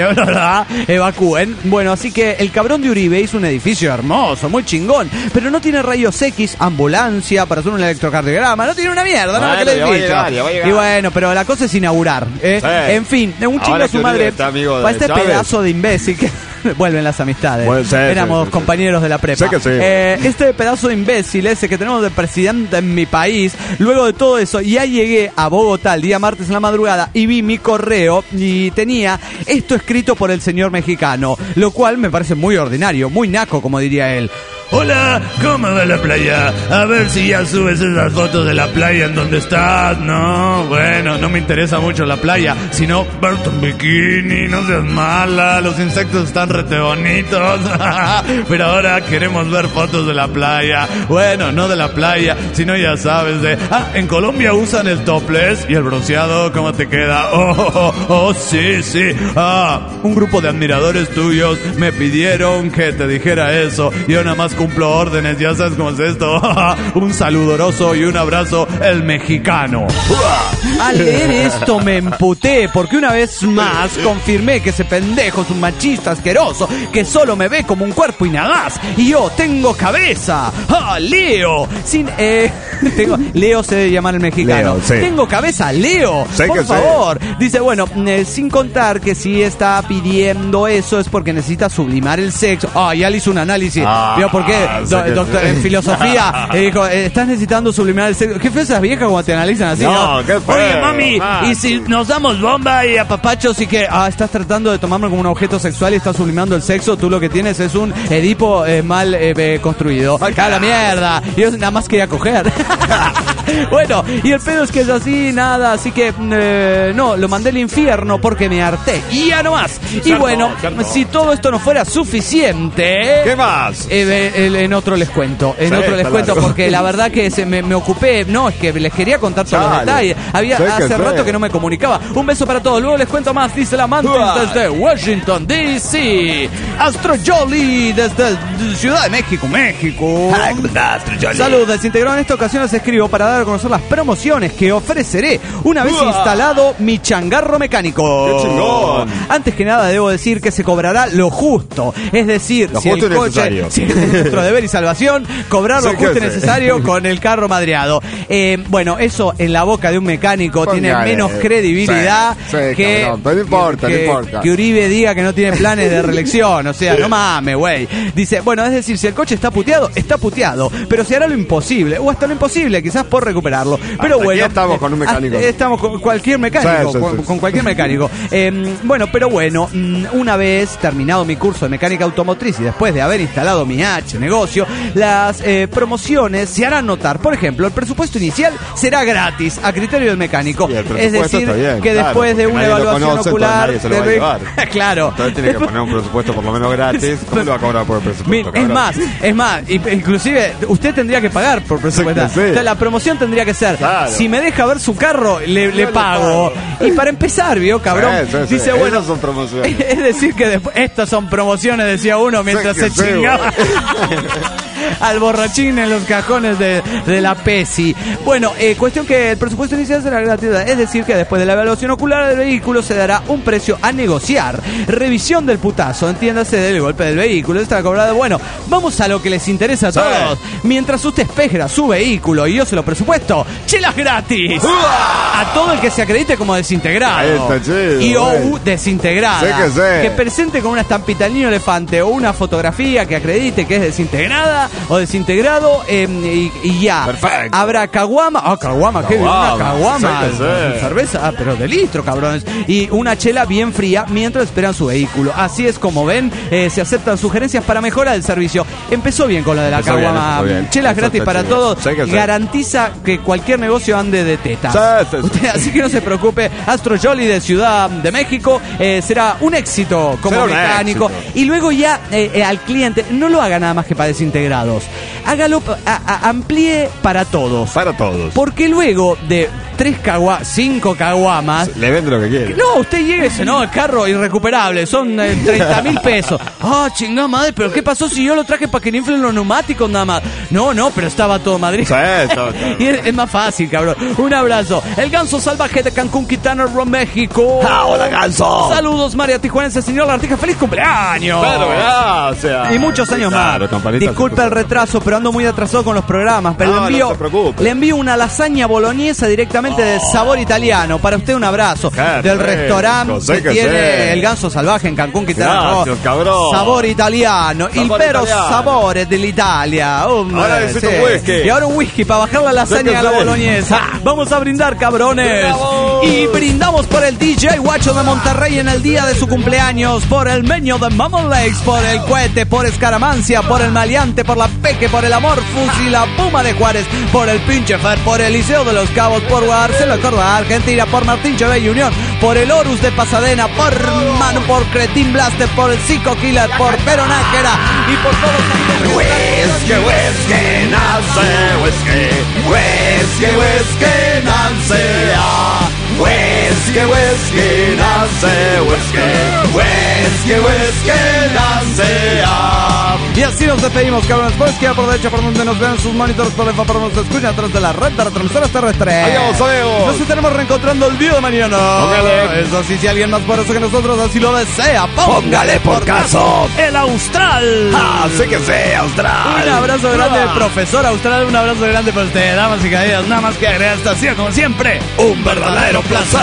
Speaker 3: Evacúen. Bueno, así que el cabrón de Uribe hizo un edificio hermoso, muy chingón, pero no tiene rayos X, ambulancia para hacer un electrocardiograma, no tiene una mierda, ¿no? Que le edificio. Y bueno, pero la cosa es inaugurar. En fin, un chingo a su madre. Este pedazo de imbécil que vuelven las amistades. Éramos compañeros de la prepa. Este pedazo de imbécil ese que tenemos de presidente en mi país. Luego de todo eso, ya llegué a Bogotá el día martes en la madrugada y vi mi correo y tenía esto escrito por el señor mexicano, lo cual me parece muy ordinario, muy naco, como diría él.
Speaker 8: Hola, ¿cómo va la playa? A ver si ya subes esas fotos de la playa en donde estás. No, bueno, no me interesa mucho la playa, sino verte en bikini, no seas mala, los insectos están rete bonitos. Pero ahora queremos ver fotos de la playa. Bueno, no de la playa, sino ya sabes de... en Colombia usan el topless y el bronceado, ¿cómo te queda? Sí. Un grupo de admiradores tuyos me pidieron que te dijera eso. Yo nada más cumplo órdenes, ya sabes cómo es esto. Un saludoroso y un abrazo, el mexicano.
Speaker 3: Al leer esto me emputé, porque una vez más confirmé que ese pendejo es un machista asqueroso, que solo me ve como un cuerpo inagaz, y yo tengo cabeza. Leo. Leo se debe llamar el mexicano.
Speaker 4: Leo, sí.
Speaker 3: Tengo cabeza, Leo.
Speaker 4: Sé
Speaker 3: por
Speaker 4: que
Speaker 3: favor. Sí. Dice, bueno, sin contar que si está pidiendo eso es porque necesita sublimar el sexo. Ya le hizo un análisis. ¿Vio por qué? Doctor, en filosofía dijo, estás necesitando sublimar el sexo. ¿Qué fue esas viejas cuando te analizan así?
Speaker 4: No, qué feo.
Speaker 3: Oye, mami, y si nos damos bomba y apapachos y que estás tratando de tomarme como un objeto sexual y estás sublimando el sexo, tú lo que tienes es un Edipo mal construido. ¡A la mierda! Yo nada más quería coger. Bueno, y el pedo es que es así, nada, así que no, lo mandé al infierno porque me harté. Y ya no más. Y bueno, si todo esto no fuera suficiente...
Speaker 4: ¿Qué más?
Speaker 3: En otro les cuento. Porque la verdad que me ocupé. No, es que les quería contar todos los detalles. Hace rato que no me comunicaba. Un beso para todos. Luego les cuento más. Dice la Mantis desde Washington, D.C. Astro Jolly desde Ciudad de México. Saludos. Desintegrado. En esta ocasión les escribo para dar a conocer las promociones que ofreceré una vez instalado mi changarro mecánico.
Speaker 4: ¡Qué chingón!
Speaker 3: Antes que nada debo decir que se cobrará lo justo. Es decir,
Speaker 4: lo
Speaker 3: si
Speaker 4: justo
Speaker 3: el coche, si es nuestro deber y salvación, cobrar lo justo y necesario con el carro madreado. Bueno, eso en la boca de un mecánico tiene menos credibilidad que,
Speaker 4: pero no importa.
Speaker 3: Que Uribe diga que no tiene planes de reelección. O sea, no mames, güey. Dice, bueno, es decir, si el coche está puteado, pero se hará lo imposible, o hasta lo imposible, quizás por recuperarlo. Pero
Speaker 4: hasta
Speaker 3: bueno,
Speaker 4: estamos con un mecánico.
Speaker 3: Estamos con cualquier mecánico, con cualquier mecánico. Pero bueno, una vez terminado mi curso de mecánica automotriz y después de haber instalado mi negocio, las promociones se harán notar. Por ejemplo, el presupuesto inicial será gratis a criterio del mecánico. Es decir,
Speaker 4: bien,
Speaker 3: que después de una evaluación ocular claro.
Speaker 4: Entonces tiene que poner un presupuesto por lo menos gratis. ¿Cómo lo va a cobrar por el presupuesto?
Speaker 3: Es más, inclusive usted tendría que pagar por presupuesto. Entonces, la promoción tendría que ser, si me deja ver su carro, le pago. Y para empezar, ¿vio, cabrón? Dice, bueno,
Speaker 4: son promociones.
Speaker 3: Es decir que después, estas son promociones, decía uno mientras se chingaba al borrachín en los cajones de la PESI. Bueno, cuestión que el presupuesto inicial será gratuito. Es decir que después de la evaluación ocular del vehículo se dará un precio a negociar. Revisión del putazo, entiéndase, del golpe del vehículo. Está cobrado. Bueno, vamos a lo que les interesa a todos. Mientras usted espera su vehículo y yo se lo presupuesto, chelas gratis a todo el que se acredite como desintegrado. Y o desintegrada. Que presente con una estampita al niño elefante o una fotografía que acredite que es desintegrada o desintegrado, y ya.
Speaker 4: Perfecto.
Speaker 3: Habrá caguama. Caguama, ¿qué? Una caguama. Cerveza, pero de litro, cabrones. Y una chela bien fría mientras esperan su vehículo. Así es como ven, se aceptan sugerencias para mejorar el servicio. Empezó bien con lo de la caguama. Chelas gratis para todos. Garantiza que cualquier negocio ande de tetas. Así que no se preocupe. Astro Jolly de Ciudad de México será un éxito como mecánico. Y luego ya al cliente no lo haga nada más que para desintegrados. Hágalo, amplíe para todos. Porque luego de 5 caguamas
Speaker 4: le vende lo que quiere.
Speaker 3: No, usted llega y dice, no, el carro irrecuperable, son 30.000 pesos. Chingada madre, pero ¿qué pasó si yo lo traje para que le inflen los neumáticos nada más? No, pero estaba todo Madrid. Y es más fácil, cabrón. Un abrazo. El Ganso Salvaje de Cancún, Quintana Roo, México.
Speaker 4: ¡Hola, Ganso!
Speaker 3: Saludos, María Tijuanense, señor Lartija. ¡Feliz cumpleaños!
Speaker 4: Claro,
Speaker 3: y muchos años más. Disculpe el retraso, pero pero ando muy atrasado con los programas. Pero le envío una lasaña boloñesa directamente de Sabor Italiano. Para usted un abrazo. Del restaurante que tiene el Ganso Salvaje en Cancún, Quintana Roo. Sabor Italiano. Il vero sabore dell'Italia.
Speaker 4: Ahora necesito un whisky.
Speaker 3: Y ahora un whisky para bajar la lasaña a la boloñesa. Vamos a brindar, cabrones. ¡Bravo! Y brindamos por el DJ Guacho de Monterrey en el día de su cumpleaños, por el Meño de Mammoth Lakes, por el Cohete, por Escaramancia, por el Maleante, por la Peque, por el Amor Fusi, la Puma de Juárez, por el Pinche Fer, por el Liceo de los Cabos, por Barcelona, Córdoba, Argentina, por Martín Chevey Unión, por el Horus de Pasadena, por Manu, por Cretin Blaster, por el Psycho Killer, por Peronájera y por todos los
Speaker 8: Whisky, whisky, Nancy, whisky, whisky, whisky, Nancy, whisky, whisky, Nancy, whisky, whisky, whisky, Nancy.
Speaker 3: Y así nos despedimos, cabrones. Por izquierda, por derecha, por donde nos vean sus monitores, por el por nos escuchan a través de la red de retransmisoras terrestres.
Speaker 4: Adiós, amigos.
Speaker 3: Nos estaremos reencontrando el día de mañana.
Speaker 4: Póngale.
Speaker 3: Eso sí, si alguien más por eso que nosotros así lo desea,
Speaker 4: póngale por caso.
Speaker 7: El Austral.
Speaker 4: Sí que sí, Austral.
Speaker 3: Un abrazo grande, profesor Austral. Un abrazo grande para usted, damas y caballeros. Nada más que agregar esta silla, como siempre, un verdadero placer.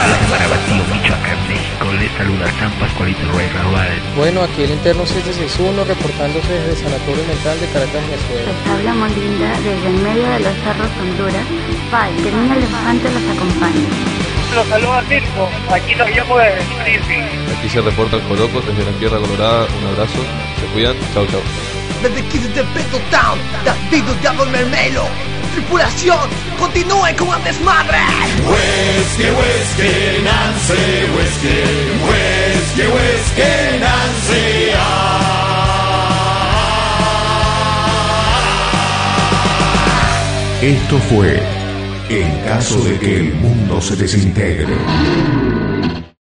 Speaker 9: Les saluda San Pascualito Rey Raúl.
Speaker 10: Bueno, aquí el interno 761 reportándose desde el Sanatorio Mental de Caracas, Venezuela.
Speaker 11: Les habla Molinda desde en medio de los cerros Honduras. Pai, que Niña Elefante los acompañe.
Speaker 12: Los saluda Circo, aquí los llamo de Springfield.
Speaker 13: Aquí se reporta el Joloco desde la Tierra Colorada. Un abrazo, se cuidan, chau chau.
Speaker 14: Desde Kids de Peto Town, David Diablo Mermelo. Tripulación, continúen con el desmadre.
Speaker 8: Whisky, whisky, Nancy, whisky, whisky, whisky, Nancy.
Speaker 1: Esto fue En caso de que el mundo se desintegre.